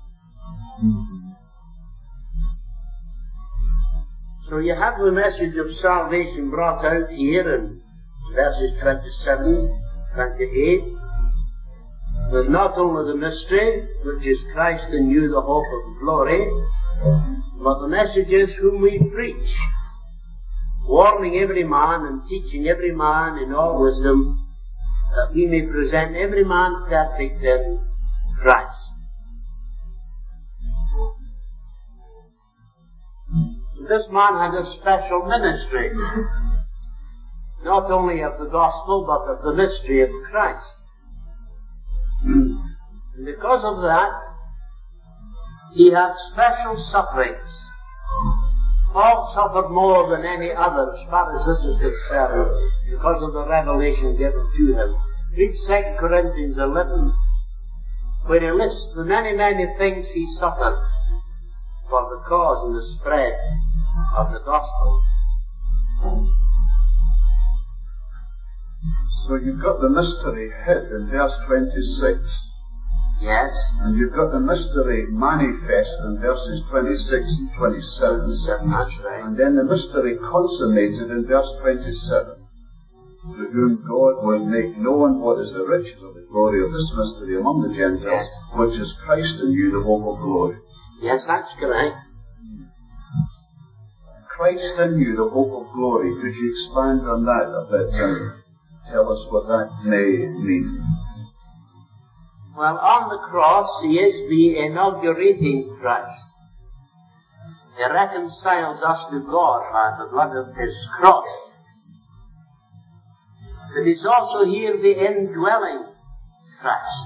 Speaker 9: So you have the message of salvation brought out here in verses twenty-seven, twenty-eight. There's not only the mystery, which is Christ in you, the hope of glory, but the message is whom we preach, warning every man and teaching every man in all wisdom, that we may present every man perfect in Christ. This man had a special ministry. not only of the gospel, but of the mystery of Christ. And because of that, he had special sufferings. Paul suffered more than any other as far as this is concerned, because of the revelation given to him. Read Second Corinthians eleven, where he lists the many, many things he suffered for the cause and the spread of the gospel.
Speaker 6: So you've got the mystery hid in verse twenty-six.
Speaker 9: Yes.
Speaker 6: And you've got the mystery manifest in verses twenty-six and twenty-seven.
Speaker 9: That's right.
Speaker 6: And then the mystery consummated in verse twenty-seven. To whom God will make known what is the riches of the glory of this mystery among the Gentiles, yes, which is Christ in you, the hope of glory.
Speaker 9: Yes, that's correct.
Speaker 6: Christ in you, the hope of glory. Could you expand on that a bit and tell us what that may mean?
Speaker 9: Well, on the cross, he is the inaugurating Christ. He reconciles us to God by the blood of his cross. But he's also here the indwelling Christ.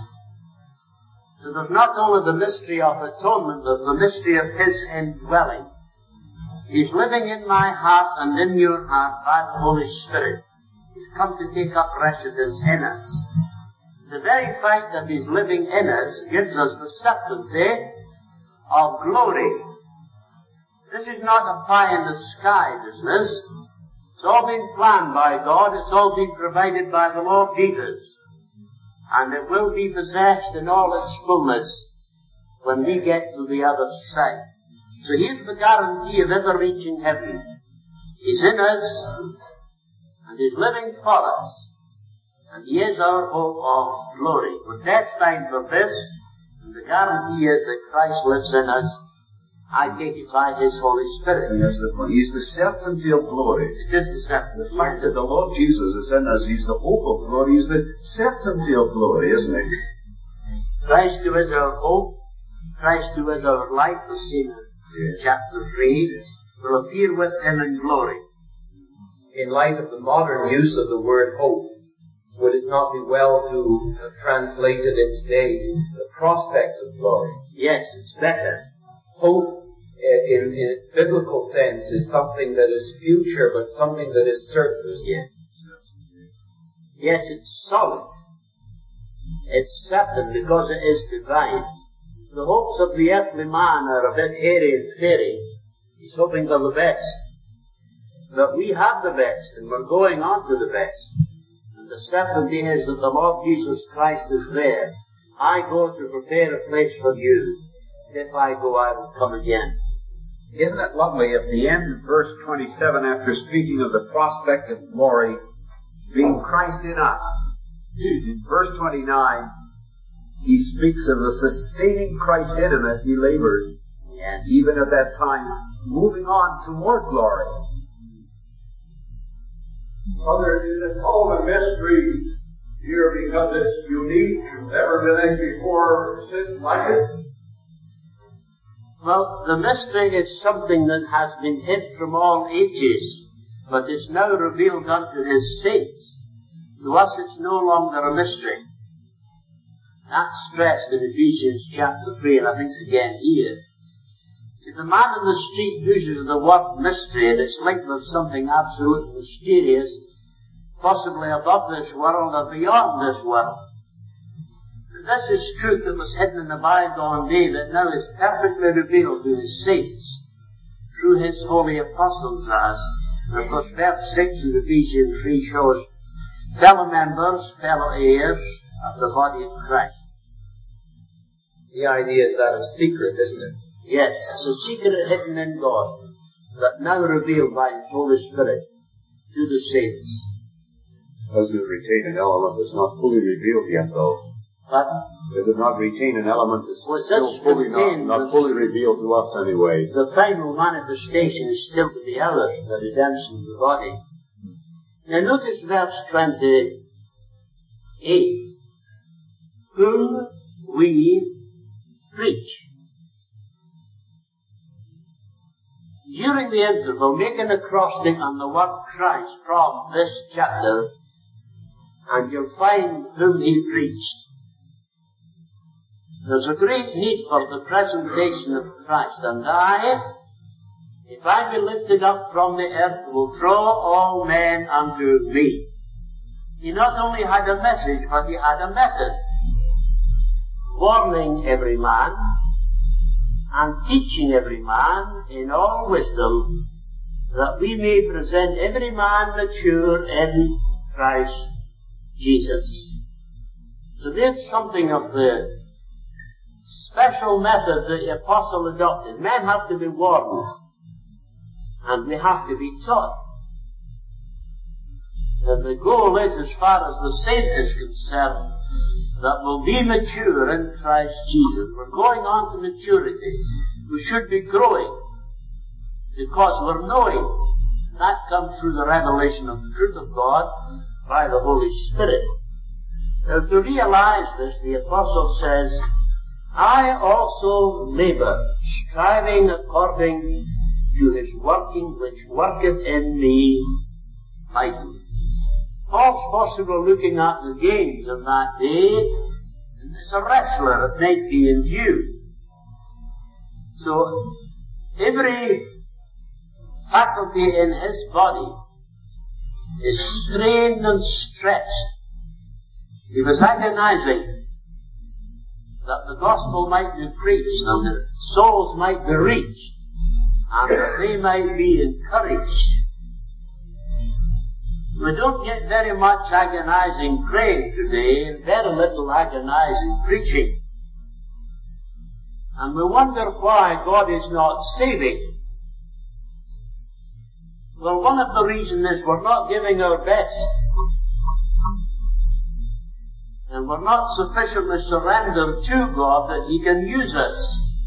Speaker 9: So there's not only the mystery of atonement, there's the mystery of his indwelling. He's living in my heart and in your heart by the Holy Spirit. He's come to take up residence in us. The very fact that he's living in us gives us the certainty of glory. This is not a pie in the sky business. It's all been planned by God. It's all been provided by the Lord Jesus. And it will be possessed in all its fullness when we get to the other side. So here's the guarantee of ever-reaching heaven. He's in us, and he's living for us. And he is our hope of glory. We're destined for this, and the guarantee is that Christ lives in us. I take it by his Holy Spirit.
Speaker 6: Yes, he's the certainty of glory.
Speaker 9: It is the certainty.
Speaker 6: The fact that the Lord Jesus is in us, he's the hope of glory, he's the certainty of glory, isn't he?
Speaker 9: Christ who is our hope, Christ who is our life, the seen in yes. chapter three, yes. will appear with him in glory.
Speaker 3: In light of the modern use of the word hope, would it not be well to have translated in today the prospect of glory?
Speaker 9: Yes, it's better.
Speaker 3: Hope, in, in its biblical sense, is something that is future, but something that is certain.
Speaker 9: Yes. Yes, it's solid. It's certain because it is divine. The hopes of the earthly man are a bit airy and fairy. He's hoping for the best. But we have the best, and we're going on to the best. And the certainty is that the Lord Jesus Christ is there. I go to prepare a place for you. If I go, I will come again.
Speaker 5: Isn't it lovely at the end of verse twenty-seven, after speaking of the prospect of glory, being Christ in us? In verse twenty-nine, he speaks of the sustaining Christ in him as he labors,
Speaker 9: yes.
Speaker 5: even at that time, moving on toward glory.
Speaker 7: Father, it's all a mystery here because it's unique. Never been anything before since like it.
Speaker 9: Well, the mystery is something that has been hid from all ages, but is now revealed unto his saints. To us it's no longer a mystery. That's stressed in Ephesians chapter three, and I think again here. See, the man in the street uses the word mystery, and it's linked with something absolutely mysterious, possibly above this world or beyond this world. This is truth that was hidden in the bygone day that now is perfectly revealed to his saints through his holy apostles as. And of course verse six of Ephesians three shows fellow members, fellow heirs of the body of Christ.
Speaker 3: The idea is that of secret, isn't it?
Speaker 9: Yes, it's a secret hidden in God, but now revealed by his Holy Spirit to the saints.
Speaker 8: Does it retain an element that's not fully revealed yet, though?
Speaker 9: But
Speaker 8: does it not retain an element that's
Speaker 9: well,
Speaker 8: still fully not, not fully revealed to us anyway?
Speaker 9: The final manifestation is still to be ours, the redemption of the body. Now notice verse twenty-eight. Whom we preach. during the interval, make an acrostic on the word Christ from this chapter, and you'll find whom he preached. There's a great need for the presentation of Christ, and I, if I be lifted up from the earth, will draw all men unto me. He not only had a message, but he had a method. Warning every man, and teaching every man in all wisdom, that we may present every man mature in Christ Jesus. So there's something of the special method that the apostle adopted. Men have to be warned, and we have to be taught. And the goal is, as far as the saint is concerned, that we'll be mature in Christ Jesus. We're going on to maturity. We should be growing, because we're knowing. That comes through the revelation of the truth of God by the Holy Spirit. Now, to realize this, the apostle says, I also labor, striving according to his working which worketh in me mightily. Paul's possible looking at the games of that day, and as a wrestler it might be in view. So, every faculty in his body is strained and stretched. He was agonizing that the gospel might be preached and that souls might be reached and that they might be encouraged. We don't get very much agonizing praying today and very little agonizing preaching. And we wonder why God is not saving. Well, one of the reasons is we're not giving our best. And we're not sufficiently surrendered to God that He can use us.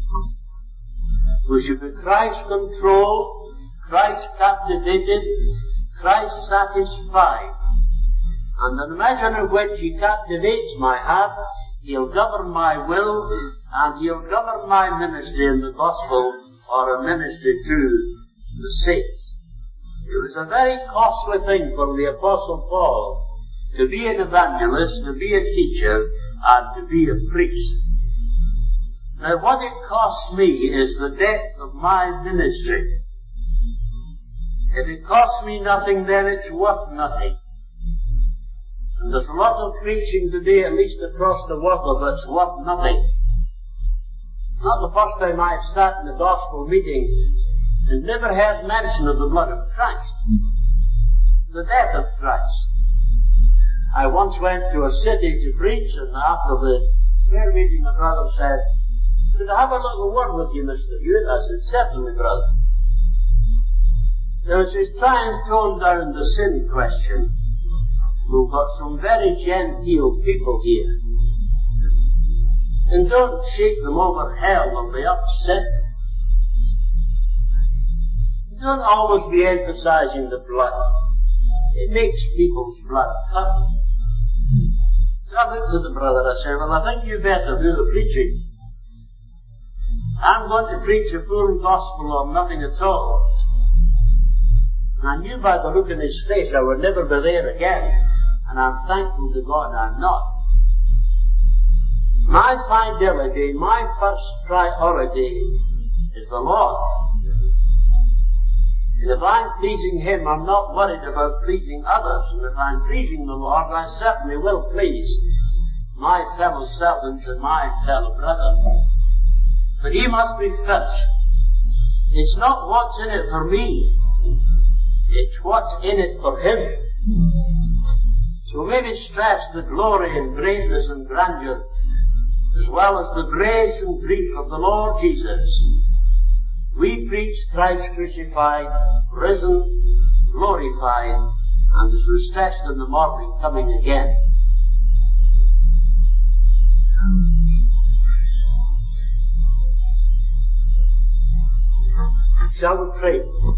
Speaker 9: We should be Christ-controlled, Christ-captivated, Christ-satisfied. And in the measure in which He captivates my heart, He'll govern my will, and He'll govern my ministry in the gospel, or a ministry to the saints. It was a very costly thing for the Apostle Paul to be an evangelist, to be a teacher, and to be a priest. Now, what it costs me is the depth of my ministry. If it costs me nothing, then it's worth nothing. And there's a lot of preaching today, at least across the water, that's worth nothing. Not the first time I've sat in a gospel meeting and never heard mention of the blood of Christ, the death of Christ. I once went to a city to preach, and after the prayer meeting, the brother said, "Could I have a little word with you, Mister Hewitt?" I said, "Certainly, brother." Now, as he's trying to tone down the sin question, we've got some very genteel people here. And don't shake them over hell when they upset. Don't always be emphasizing the blood. It makes people's blood cut. So I looked at the brother, I said, "Well, I think you better do the preaching. I'm going to preach a full gospel or nothing at all." And I knew by the look in his face I would never be there again. And I'm thankful to God I'm not. My fidelity, my first priority is the Lord. And if I'm pleasing Him, I'm not worried about pleasing others. And if I'm pleasing the Lord, I certainly will please my fellow servants and my fellow brethren. But He must be first. It's not what's in it for me. It's what's in it for Him. So maybe stress the glory and greatness and grandeur, as well as the grace and grief of the Lord Jesus. We preach Christ crucified, risen, glorified, and as we're stressed in the morning, coming again. Shall we pray?